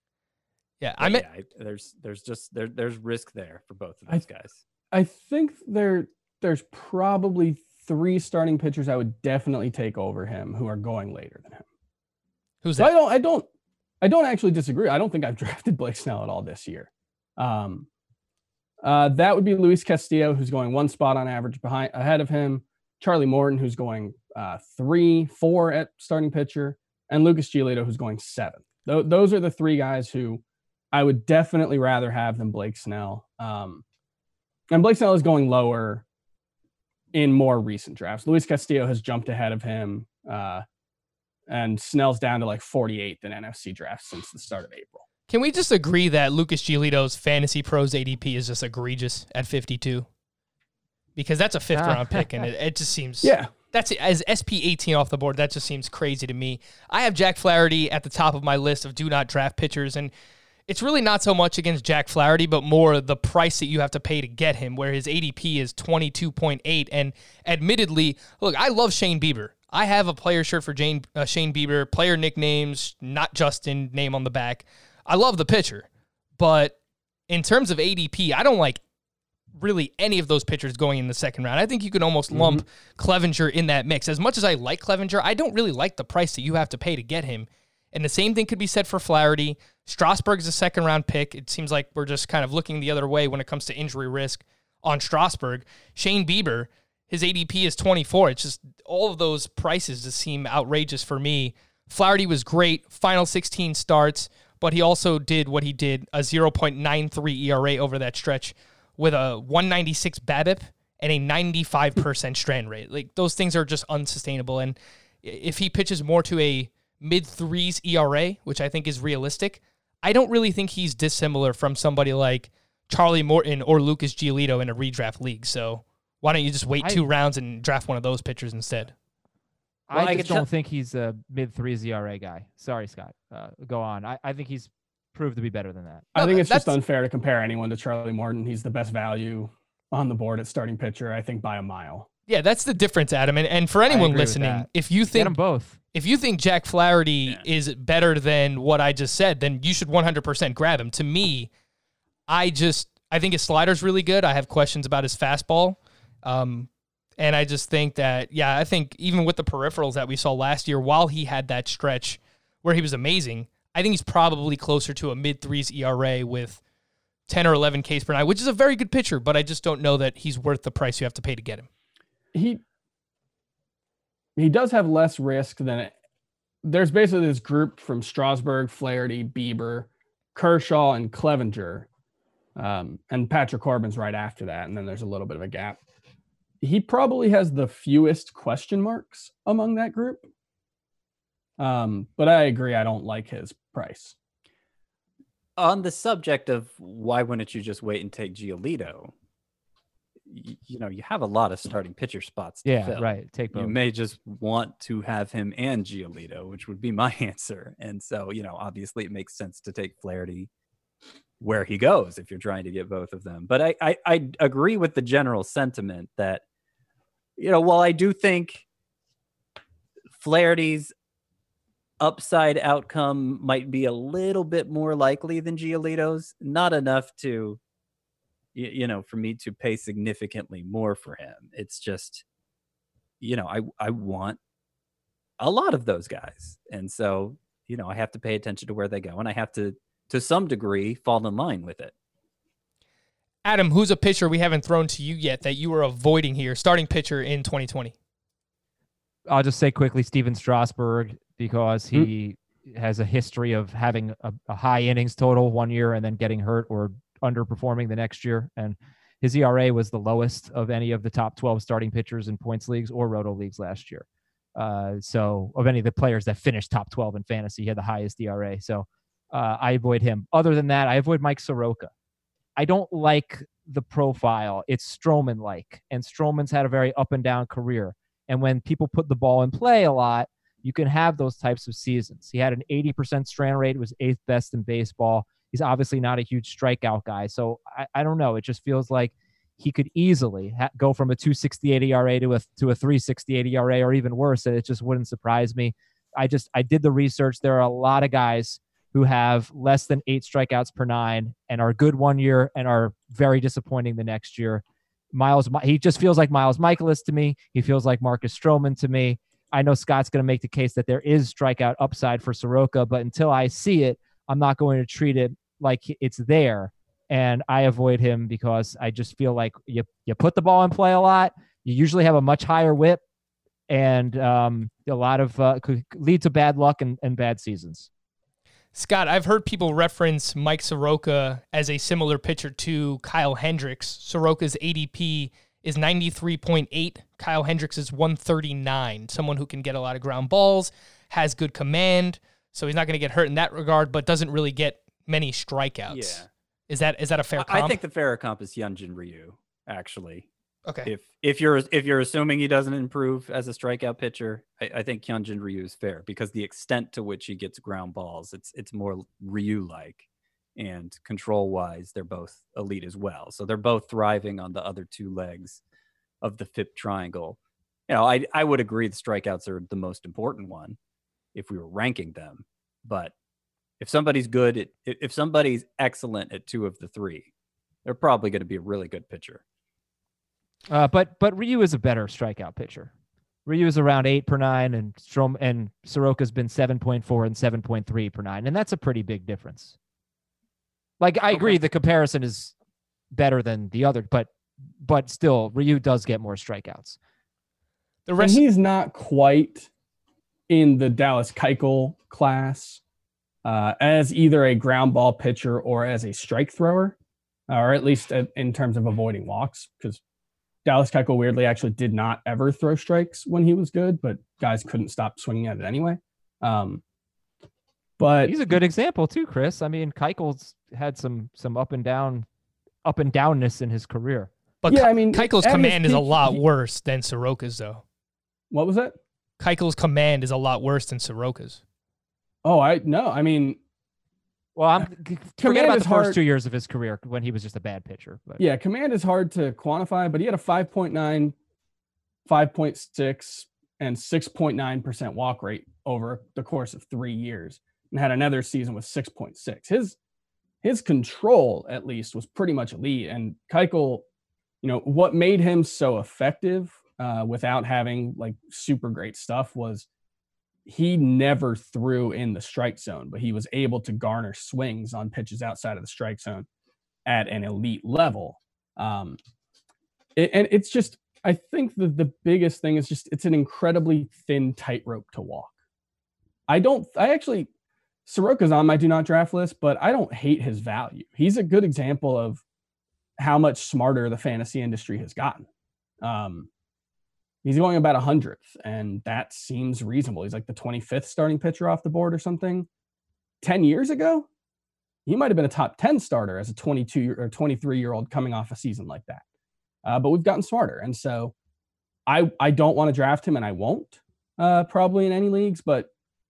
yeah, But I mean, yeah, I- there's there's just there there's risk there for both of those I- guys. I think there there's probably three starting pitchers I would definitely take over him who are going later than him. who's So I that? don't I don't I don't actually disagree. I don't think I've drafted Blake Snell at all this year. Um, uh, that would be Luis Castillo, who's going one spot on average behind ahead of him. Charlie Morton, who's going uh, three, four at starting pitcher, and Lucas Giolito, who's going seventh. Th- those are the three guys who I would definitely rather have than Blake Snell. Um, and Blake Snell is going lower in more recent drafts. Luis Castillo has jumped ahead of him. Uh, and Snell's down to like forty-eighth in N F C drafts since the start of April. Can we just agree that Lucas Giolito's Fantasy Pros A D P is just egregious at fifty-two? Because that's a fifth round pick, and it, it just seems Yeah. that's as S P eighteen off the board. That just seems crazy to me. I have Jack Flaherty at the top of my list of do not draft pitchers, and it's really not so much against Jack Flaherty, but more the price that you have to pay to get him, where his A D P is twenty-two point eight. And admittedly, look, I love Shane Bieber. I have a player shirt for Jane, uh, Shane Bieber, player nicknames, not Justin, name on the back. I love the pitcher, but in terms of A D P, I don't like really any of those pitchers going in the second round. I think you can almost Mm-hmm. lump Clevenger in that mix. As much as I like Clevenger, I don't really like the price that you have to pay to get him. And the same thing could be said for Flaherty. Strasburg's a second round pick. It seems like we're just kind of looking the other way when it comes to injury risk on Strasburg. Shane Bieber, his A D P is twenty-four. It's just all of those prices just seem outrageous for me. Flaherty was great, final sixteen starts, but he also did what he did, a zero point nine three E R A over that stretch with a one ninety-six BABIP and a ninety-five percent strand rate. Like, those things are just unsustainable. And if he pitches more to a mid-threes E R A, which I think is realistic, I don't really think he's dissimilar from somebody like Charlie Morton or Lucas Giolito in a redraft league. So why don't you just wait I- two rounds and draft one of those pitchers instead? Well, I I could just don't tell- think he's a mid threes E R A guy. Sorry, Scott. Uh, go on. I, I think he's proved to be better than that. I No, think it's just that's- unfair to compare anyone to Charlie Morton. He's the best value on the board at starting pitcher, I think, by a mile. Yeah, that's the difference, Adam. And, and for anyone agree with listening, that. if you Get think them both. if you think Jack Flaherty Yeah. is better than what I just said, then you should one hundred percent grab him. To me, I just I think his slider's really good. I have questions about his fastball. Um, and I just think that, yeah, I think even with the peripherals that we saw last year, while he had that stretch where he was amazing, I think he's probably closer to a mid-threes E R A with ten or eleven Ks per nine, which is a very good pitcher, but I just don't know that he's worth the price you have to pay to get him. He he does have less risk than it. There's basically this group from Strasburg, Flaherty, Bieber, Kershaw, and Clevenger. Um, and Patrick Corbin's right after that, and then there's a little bit of a gap. He probably has the fewest question marks among that group. Um, but I agree, I don't like his price. On the subject of why wouldn't you just wait and take Giolito, you, you know, you have a lot of starting pitcher spots to Yeah, fill. right. Take both. You may just want to have him and Giolito, which would be my answer. And so, you know, obviously it makes sense to take Flaherty where he goes if you're trying to get both of them. But I, I, I agree with the general sentiment that, you know, while I do think Flaherty's upside outcome might be a little bit more likely than Giolito's, not enough to, you, you know, for me to pay significantly more for him. It's just, you know, I, I want a lot of those guys. And so, you know, I have to pay attention to where they go, and I have to, to some degree, fall in line with it. Adam, who's a pitcher we haven't thrown to you yet that you are avoiding here, starting pitcher in twenty twenty? I'll just say quickly, Steven Strasburg, because he mm. has a history of having a, a high innings total one year and then getting hurt or underperforming the next year. And his E R A was the lowest of any of the top twelve starting pitchers in points leagues or roto leagues last year. Uh, so of any of the players that finished top twelve in fantasy, he had the highest E R A. So uh, I avoid him. Other than that, I avoid Mike Soroka. I don't like the profile. It's Stroman-like, and Stroman's had a very up and down career. And when people put the ball in play a lot, You can have those types of seasons. He had an eighty percent strand rate, was eighth best in baseball. He's obviously not a huge strikeout guy. So I, I don't know. It just feels like he could easily ha- go from a two sixty-eight E R A to a, to a three sixty-eight E R A or even worse. And it just wouldn't surprise me. I just, I did the research. There are a lot of guys who have less than eight strikeouts per nine and are good one year and are very disappointing the next year. Miles, he just feels like Miles Michaelis to me. He feels like Marcus Stroman to me. I know Scott's going to make the case that there is strikeout upside for Soroka, but until I see it, I'm not going to treat it like it's there. And I avoid him because I just feel like you, you put the ball in play a lot. You usually have a much higher whip, and um, a lot of uh, could lead to bad luck and, and bad seasons. Scott, I've heard people reference Mike Soroka as a similar pitcher to Kyle Hendricks. Soroka's A D P is ninety-three point eight. Kyle Hendricks is one thirty-nine. Someone who can get a lot of ground balls, has good command, so he's not going to get hurt in that regard, but doesn't really get many strikeouts. Yeah. Is that is that a fair comp? I think the fair comp is Hyunjin Ryu, actually. Okay. If if you're if you're assuming he doesn't improve as a strikeout pitcher, I, I think Hyunjin Ryu is fair because the extent to which he gets ground balls, it's it's more Ryu-like, and control-wise, they're both elite as well. So they're both thriving on the other two legs of the F I P triangle. You know, I I would agree the strikeouts are the most important one if we were ranking them, but if somebody's good at if somebody's excellent at two of the three, they're probably going to be a really good pitcher. Uh, but but Ryu is a better strikeout pitcher. Ryu is around eight per nine, and Strom and Soroka's been seven point four and seven point three per nine, and that's a pretty big difference. Like I agree, the comparison is better than the other, but but still, Ryu does get more strikeouts. The rest, and he's not quite in the Dallas Keuchel class uh, as either a ground ball pitcher or as a strike thrower, or at least in terms of avoiding walks, because Dallas Keuchel weirdly actually did not ever throw strikes when he was good, but guys couldn't stop swinging at it anyway. Um, but he's a good example too, Chris. I mean, Keuchel's had some some up and down, up and downness in his career. But yeah, Ke- I mean, Keuchel's command peak, is a lot he, worse than Soroka's, though. What was that? Keuchel's command is a lot worse than Soroka's. Oh, I no, I mean. Well, I'm forget about the hard. first two years of his career when he was just a bad pitcher. But. Yeah, command is hard to quantify, but he had a five point nine, five point six, and six point nine percent walk rate over the course of three years and had another season with six point six. His his control, at least, was pretty much elite. And Keuchel, you know, what made him so effective uh, without having like super great stuff was he never threw in the strike zone, but he was able to garner swings on pitches outside of the strike zone at an elite level. Um, it, and it's just, I think the, the biggest thing is just, it's an incredibly thin tightrope to walk. I don't, I actually, Soroka's on my do not draft list, but I don't hate his value. He's a good example of how much smarter the fantasy industry has gotten. Um, He's going about a hundredth, and that seems reasonable. He's like the twenty-fifth starting pitcher off the board or something. ten years ago, he might have been a top ten starter as a twenty-two or twenty-three-year-old coming off a season like that. Uh, but we've gotten smarter, and so I I don't want to draft him, and I won't uh, probably in any leagues, but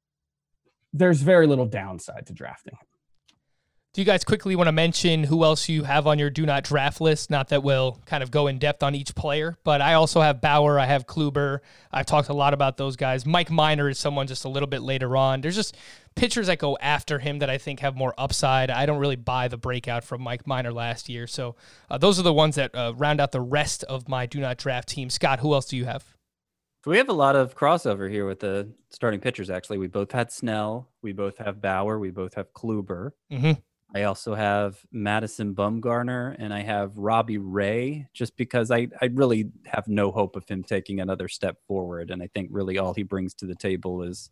there's very little downside to drafting him. Do you guys quickly want to mention who else you have on your do not draft list? Not that we'll kind of go in depth on each player, but I also have Bauer. I have Kluber. I've talked a lot about those guys. Mike Minor is someone just a little bit later on. There's just pitchers that go after him that I think have more upside. I don't really buy the breakout from Mike Minor last year. So uh, those are the ones that uh, round out the rest of my do not draft team. Scott, who else do you have? So we have a lot of crossover here with the starting pitchers, actually. We both had Snell. We both have Bauer. We both have Kluber. Mm-hmm. I also have Madison Bumgarner, and I have Robbie Ray, just because I, I really have no hope of him taking another step forward. And I think really all he brings to the table is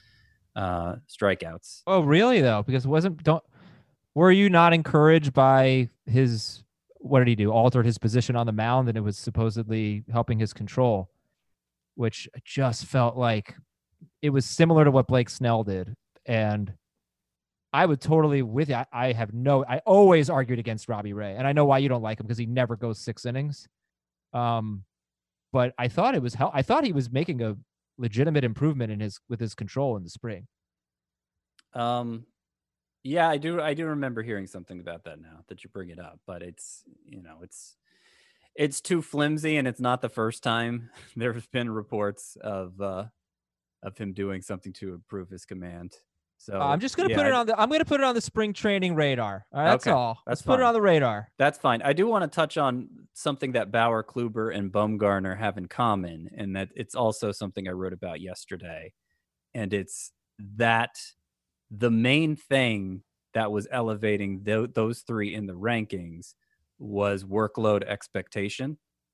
uh, strikeouts. Oh, really, though? Because wasn't don't were you not encouraged by his, what did he do? Altered his position on the mound, and it was supposedly helping his control, which just felt like it was similar to what Blake Snell did. And I would totally with you. I, I have no, I always argued against Robbie Ray, and I know why you don't like him because he never goes six innings. Um, but I thought it was hell. I thought he was making a legitimate improvement in his with his control in the spring. Um, yeah, I do. I do remember hearing something about that now that you bring it up, but it's, you know, it's, it's too flimsy, and it's not the first time there have been reports of, uh, of him doing something to improve his command. So Uh, I'm just gonna yeah, put it I- on the. I'm gonna put it on the spring training radar. All right, that's Okay, all. Let's that's put it fine. on the radar. That's fine. I do want to touch on something that Bauer, Kluber, and Bumgarner have in common, and that it's also something I wrote about yesterday. And it's that the main thing that was elevating tho- those three in the rankings was workload expectation.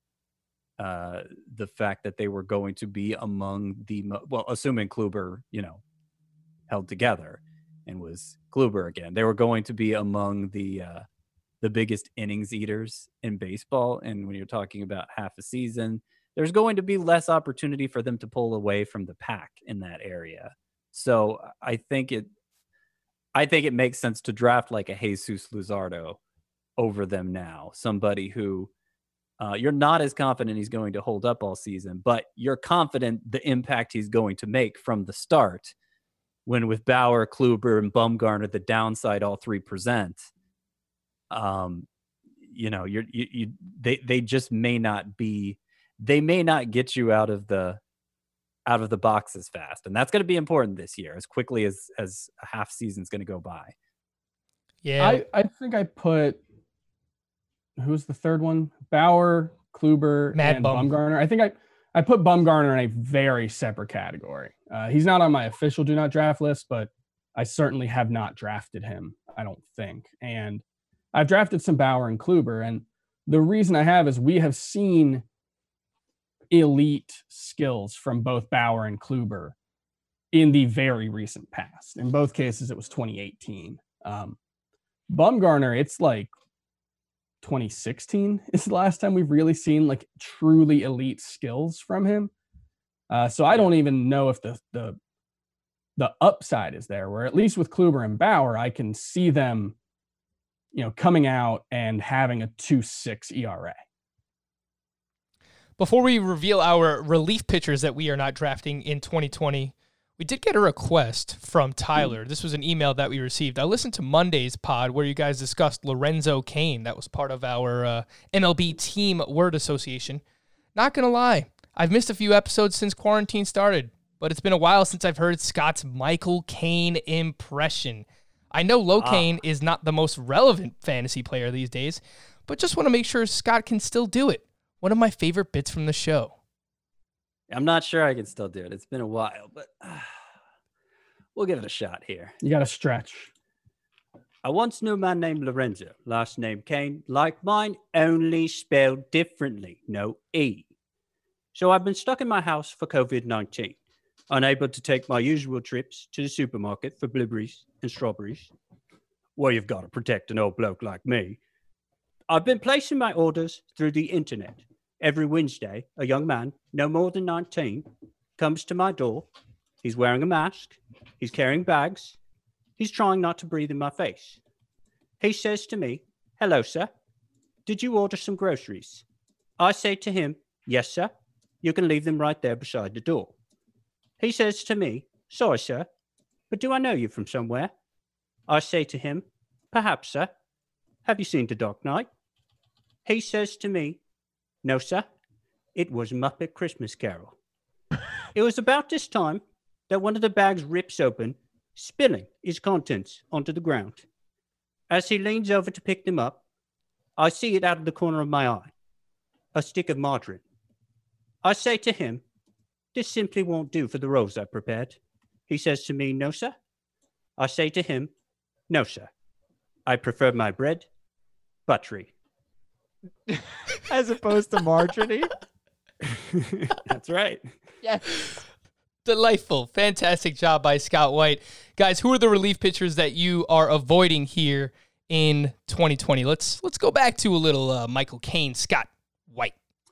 Uh, the fact that they were going to be among the, mo- well, assuming Kluber, you know, held together and was Kluber again, they were going to be among the, uh, the biggest innings eaters in baseball. And when you're talking about half a season, there's going to be less opportunity for them to pull away from the pack in that area. So I think it, I think it makes sense to draft like a Jesus Luzardo over them now. Somebody who uh, you're not as confident he's going to hold up all season, but you're confident the impact he's going to make from the start. When with Bauer, Kluber, and Bumgarner, the downside all three present. Um, you know, you're you, you they they just may not be. They may not get you out of the out of the box as fast, and that's going to be important this year, as quickly as as a half season's going to go by. Yeah. I, I think I put who's the third one? Bauer, Kluber, Mad and Bum. Bumgarner. I think I, I put Bumgarner in a very separate category. Uh, he's not on my official do not draft list, but I certainly have not drafted him, I don't think. And I've drafted some Bauer and Kluber, and the reason I have is we have seen elite skills from both Bauer and Kluber in the very recent past. In both cases, it was twenty eighteen. Um, Bumgarner, it's like twenty sixteen is the last time we've really seen like truly elite skills from him. Uh, so I don't even know if the the the upside is there. Where at least with Kluber and Bauer, I can see them, you know, coming out and having a two point six E R A. Before we reveal our relief pitchers that we are not drafting in twenty twenty, we did get a request from Tyler. This was an email that we received. I listened to Monday's pod where you guys discussed Lorenzo Cain. That was part of our uh, M L B Team Word Association. Not going to lie, I've missed a few episodes since quarantine started, but it's been a while since I've heard Scott's Michael Cain impression. I know Locaine is not the most relevant fantasy player these days, but just want to make sure Scott can still do it. One of my favorite bits from the show. I'm not sure I can still do it. It's been a while, but uh, we'll give it a shot here. You got to stretch. I once knew a man named Lorenzo, last name Cain, like mine, only spelled differently, no E. So I've been stuck in my house for covid nineteen, unable to take my usual trips to the supermarket for blueberries and strawberries. Well, you've got to protect an old bloke like me. I've been placing my orders through the internet. Every Wednesday, a young man, no more than nineteen, comes to my door. He's wearing a mask. He's carrying bags. He's trying not to breathe in my face. He says to me, "Hello, sir. Did you order some groceries?" I say to him, "Yes, sir. You can leave them right there beside the door." He says to me, "Sorry, sir, but do I know you from somewhere?" I say to him, "Perhaps, sir. Have you seen The Dark Knight?" He says to me, "No, sir. It was Muppet Christmas Carol." It was about this time that one of the bags rips open, spilling its contents onto the ground. As he leans over to pick them up, I see it out of the corner of my eye. A stick of margarine. I say to him, "This simply won't do for the rolls I prepared." He says to me, "No, sir." I say to him, "No, sir. I prefer my bread buttery." As opposed to margarine. That's right. Yes. Delightful. Fantastic job by Scott White. Guys, who are the relief pitchers that you are avoiding here in twenty twenty? Let's let's go back to a little uh, Michael Cain, Scott White.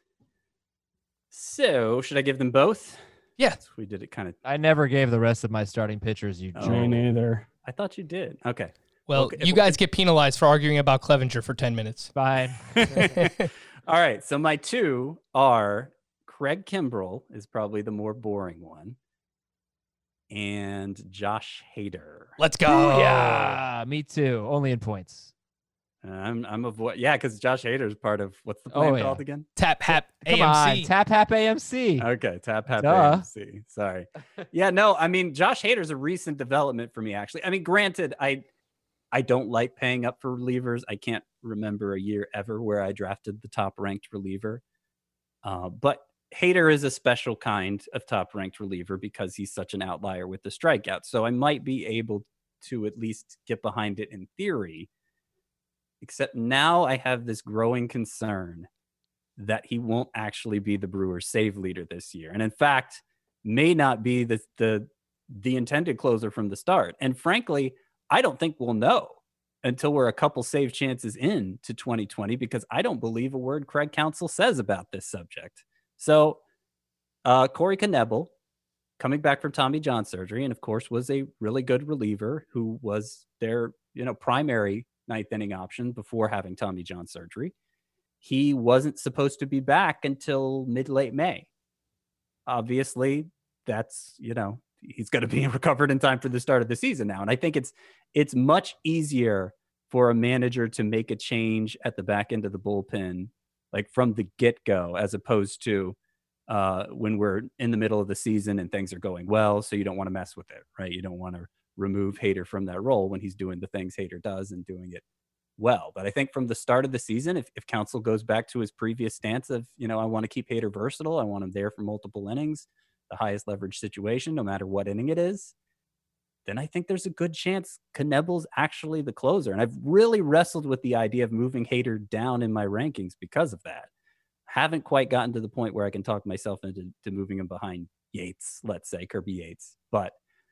So, should I give them both? Yeah. We did it kind of. I never gave the rest of my starting pitchers. You Oh. jerk. Me neither. I thought you did. Okay. Well, Okay, you if- guys get penalized for arguing about Clevenger for ten minutes. Fine. All right. So my two are Craig Kimbrell is probably the more boring one. And Josh Hader. Let's go. Yeah, me too. Only in points. I'm I'm avoid yeah, because Josh Hader is part of what's the plan Oh, yeah. called again? Tap Hap Come A M C. on, Tap Hap A M C. Okay, Tap Hap Duh. A M C. Sorry. Yeah, no, I mean Josh Hader's a recent development for me, actually. I mean, granted, I I don't like paying up for relievers. I can't remember a year ever where I drafted the top ranked reliever. Uh, but Hader is a special kind of top ranked reliever because he's such an outlier with the strikeouts. So I might be able to at least get behind it in theory. Except now I have this growing concern that he won't actually be the Brewers save leader this year. And in fact, may not be the, the, the intended closer from the start. And frankly, I don't think we'll know until we're a couple save chances in to twenty twenty, because I don't believe a word Craig Counsell says about this subject. So uh, Corey Knebel, coming back from Tommy John surgery, and of course was a really good reliever who was their, you know, primary ninth inning option before having Tommy John surgery. He wasn't supposed to be back until mid-late May. Obviously, that's, you know, he's going to be recovered in time for the start of the season now. And I think it's it's much easier for a manager to make a change at the back end of the bullpen, like from the get-go, as opposed to uh, when we're in the middle of the season and things are going well. So you don't want to mess with it, right? You don't want to remove Hader from that role when he's doing the things Hader does and doing it well. But I think from the start of the season, if, if Counsell goes back to his previous stance of, you know, I want to keep Hader versatile, I want him there for multiple innings, the highest leverage situation, no matter what inning it is, then I think there's a good chance Knebel's actually the closer. And I've really wrestled with the idea of moving Hader down in my rankings because of that. Haven't quite gotten to the point where I can talk myself into to moving him behind Yates, let's say, Kirby Yates. But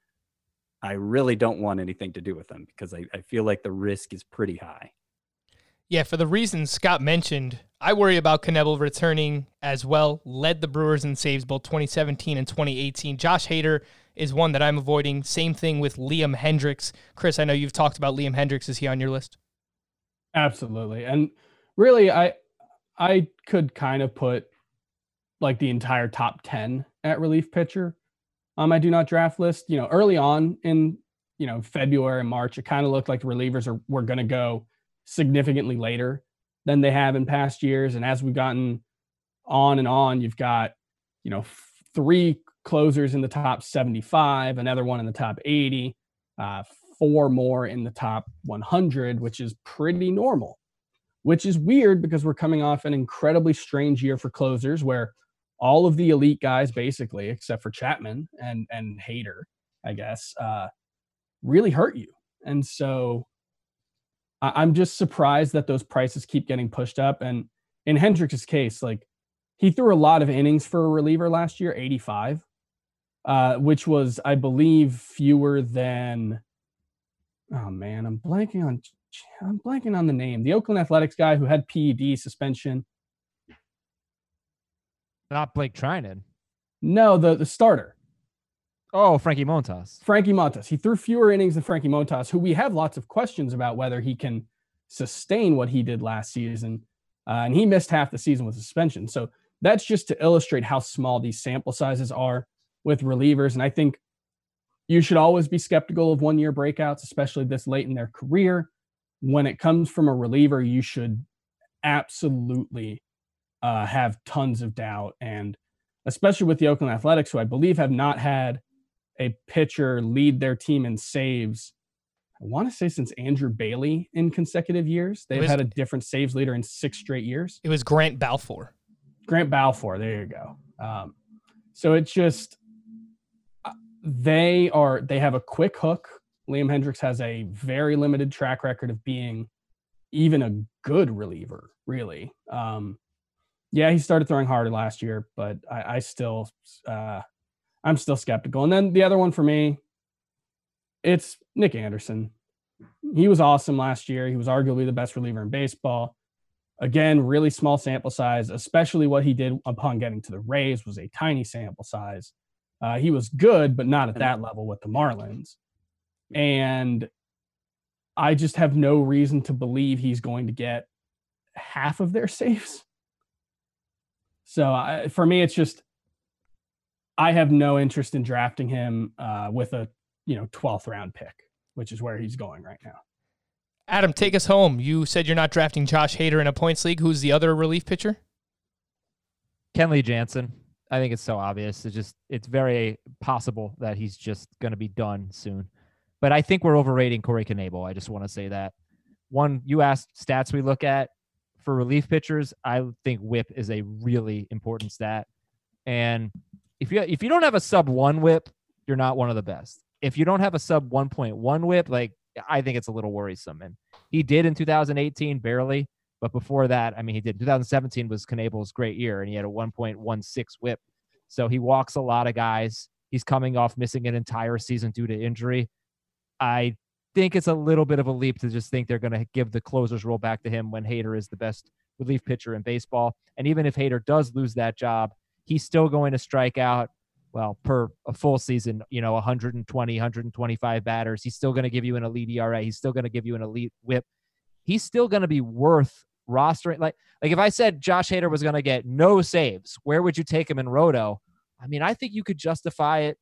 I really don't want anything to do with them because I, I feel like the risk is pretty high. Yeah, for the reasons Scott mentioned, I worry about Knebel returning as well. Led the Brewers in saves both twenty seventeen and twenty eighteen. Josh Hader is one that I'm avoiding. Same thing with Liam Hendriks. Chris, I know you've talked about Liam Hendriks. Is he on your list? Absolutely. And really, I I could kind of put like the entire top ten at relief pitcher on my do not draft list. You know, early on in, you know, February and March, it kind of looked like the relievers are were going to go significantly later than they have in past years. And as we've gotten on and on, you've got, you know, f- three closers in the top seventy-five, another one in the top eighty, uh, four more in the top one hundred, which is pretty normal, which is weird because we're coming off an incredibly strange year for closers where all of the elite guys, basically, except for Chapman and, and Hader, I guess, uh, really hurt you. And so I'm just surprised that those prices keep getting pushed up. And in Hendriks' case, like he threw a lot of innings for a reliever last year, eighty-five, uh, which was, I believe, fewer than, oh man, I'm blanking on, I'm blanking on the name. The Oakland Athletics guy who had P E D suspension. Not Blake Trinan. No, the, the starter. Oh, Frankie Montas. Frankie Montas. He threw fewer innings than Frankie Montas, who we have lots of questions about whether he can sustain what he did last season. Uh, and he missed half the season with suspension. So that's just to illustrate how small these sample sizes are with relievers. And I think you should always be skeptical of one-year breakouts, especially this late in their career. When it comes from a reliever, you should absolutely uh, have tons of doubt. And especially with the Oakland Athletics, who I believe have not had a pitcher lead their team in saves, I want to say since Andrew Bailey in consecutive years. They've was, had a different saves leader in six straight years. It was Grant Balfour. Grant Balfour, there you go. Um, so it's just, they are, they have a quick hook. Liam Hendriks has a very limited track record of being even a good reliever, really. Um, yeah, he started throwing harder last year, but I, I still, uh, I'm still skeptical. And then the other one for me, it's Nick Anderson. He was awesome last year. He was arguably the best reliever in baseball. Again, really small sample size, especially what he did upon getting to the Rays was a tiny sample size. Uh, he was good, but not at that level with the Marlins. And I just have no reason to believe he's going to get half of their saves. So I, for me, it's just I have no interest in drafting him uh, with a you know twelfth round pick, which is where he's going right now. Adam, take us home. You said you're not drafting Josh Hader in a points league. Who's the other relief pitcher? Kenley Jansen. I think it's so obvious. It's just, it's very possible that he's just going to be done soon. But I think we're overrating Corey Knebel. I just want to say that. One, you asked stats we look at for relief pitchers. I think whip is a really important stat. And if you if you don't have a sub one whip, you're not one of the best. If you don't have a sub one point one whip, like, I think it's a little worrisome. And he did in two thousand eighteen, barely. But before that, I mean, he did. two thousand seventeen was Knebel's great year, and he had a one point one six whip. So he walks a lot of guys. He's coming off missing an entire season due to injury. I think it's a little bit of a leap to just think they're going to give the closer's role back to him when Hader is the best relief pitcher in baseball. And even if Hader does lose that job, he's still going to strike out, well, per a full season, you know, one hundred twenty, one hundred twenty-five batters. He's still going to give you an elite E R A. He's still going to give you an elite whip. He's still going to be worth rostering. Like, like if I said Josh Hader was going to get no saves, where would you take him in Roto? I mean, I think you could justify it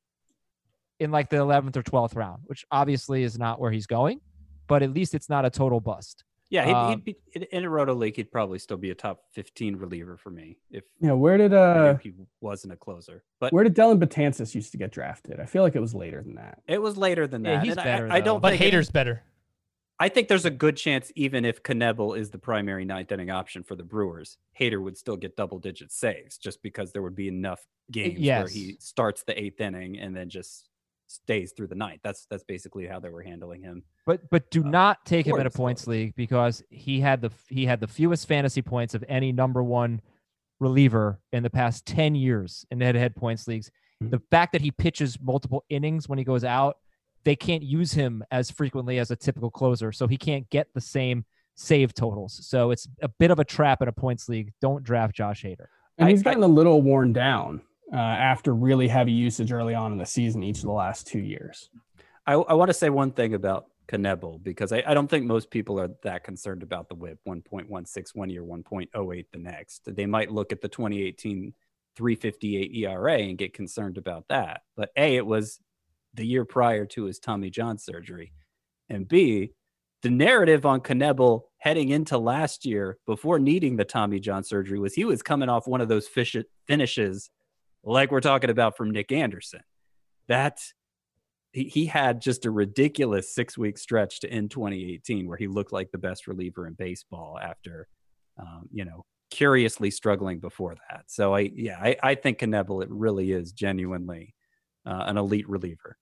in like the eleventh or twelfth round, which obviously is not where he's going, but at least it's not a total bust. Yeah, he'd, um, he'd be in a Roto league. He'd probably still be a top fifteen reliever for me if yeah. Where did uh he wasn't a closer? But where did Dylan Betances used to get drafted? I feel like it was later than that. it was later than that. Yeah, he's And better, I, I don't But think Hader's better. I think there's a good chance, even if Knebel is the primary ninth inning option for the Brewers, Hader would still get double digit saves just because there would be enough games where Yes. he starts the eighth inning and then just stays through the ninth. That's that's basically how they were handling him. But but do not take him in a Gordon's points close. league because he had the he had the fewest fantasy points of any number one reliever in the past ten years in head-to-head points leagues. Mhm. The fact that he pitches multiple innings when he goes out, they can't use him as frequently as a typical closer, so he can't get the same save totals. So it's a bit of a trap in a points league. Don't draft Josh Hader. And I- he's gotten a little worn down uh, after really heavy usage early on in the season each of the last two years. I, I want to say one thing about Knebel because I, I don't think most people are that concerned about the whip one point one six one year, one point oh eight the next. They might look at the twenty eighteen three fifty-eight E R A and get concerned about that. But A, it was the year prior to his Tommy John surgery. And B, the narrative on Knebel heading into last year before needing the Tommy John surgery was he was coming off one of those fish finishes like we're talking about from Nick Anderson. That he, he had just a ridiculous six-week stretch to end twenty eighteen where he looked like the best reliever in baseball after, um, you know, curiously struggling before that. So, I yeah, I, I think Knebel, it really is genuinely uh, an elite reliever.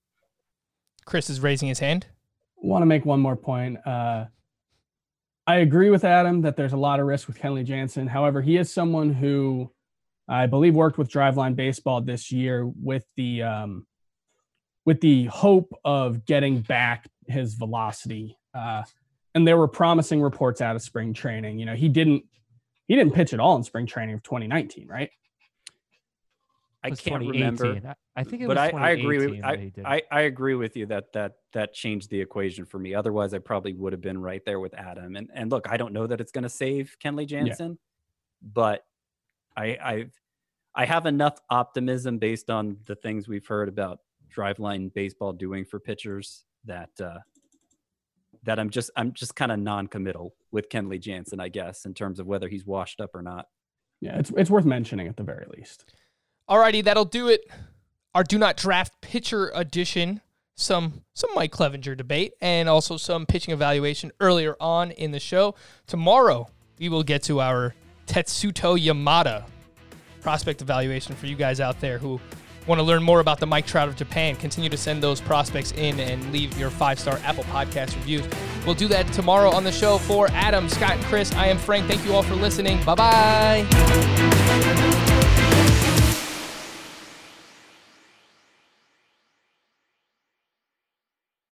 Chris is raising his hand. Want to make one more point. Uh, I agree with Adam that there's a lot of risk with Kenley Jansen. However, he is someone who I believe worked with Driveline Baseball this year with the um, with the hope of getting back his velocity. Uh, and there were promising reports out of spring training. You know, he didn't he didn't pitch at all in spring training of twenty nineteen, right? I It was can't twenty eighteen. remember. I I think it But was I, I agree with twenty eighteen that he I, did. I, I agree with you that that that changed the equation for me. Otherwise, I probably would have been right there with Adam. And and look, I don't know that it's going to save Kenley Jansen, but I I've I have enough optimism based on the things we've heard about Driveline Baseball doing for pitchers that uh, that I'm just I'm just kind of non-committal with Kenley Jansen, I guess, in terms of whether he's washed up or not. Yeah, it's it's worth mentioning at the very least. Alrighty, that'll do it. Our Do Not Draft Pitcher edition. Some some Mike Clevenger debate and also some pitching evaluation earlier on in the show. Tomorrow, we will get to our Tetsuto Yamada prospect evaluation for you guys out there who want to learn more about the Mike Trout of Japan. Continue to send those prospects in and leave your five-star Apple Podcast reviews. We'll do that tomorrow on the show. For Adam, Scott, and Chris, I am Frank. Thank you all for listening. Bye-bye.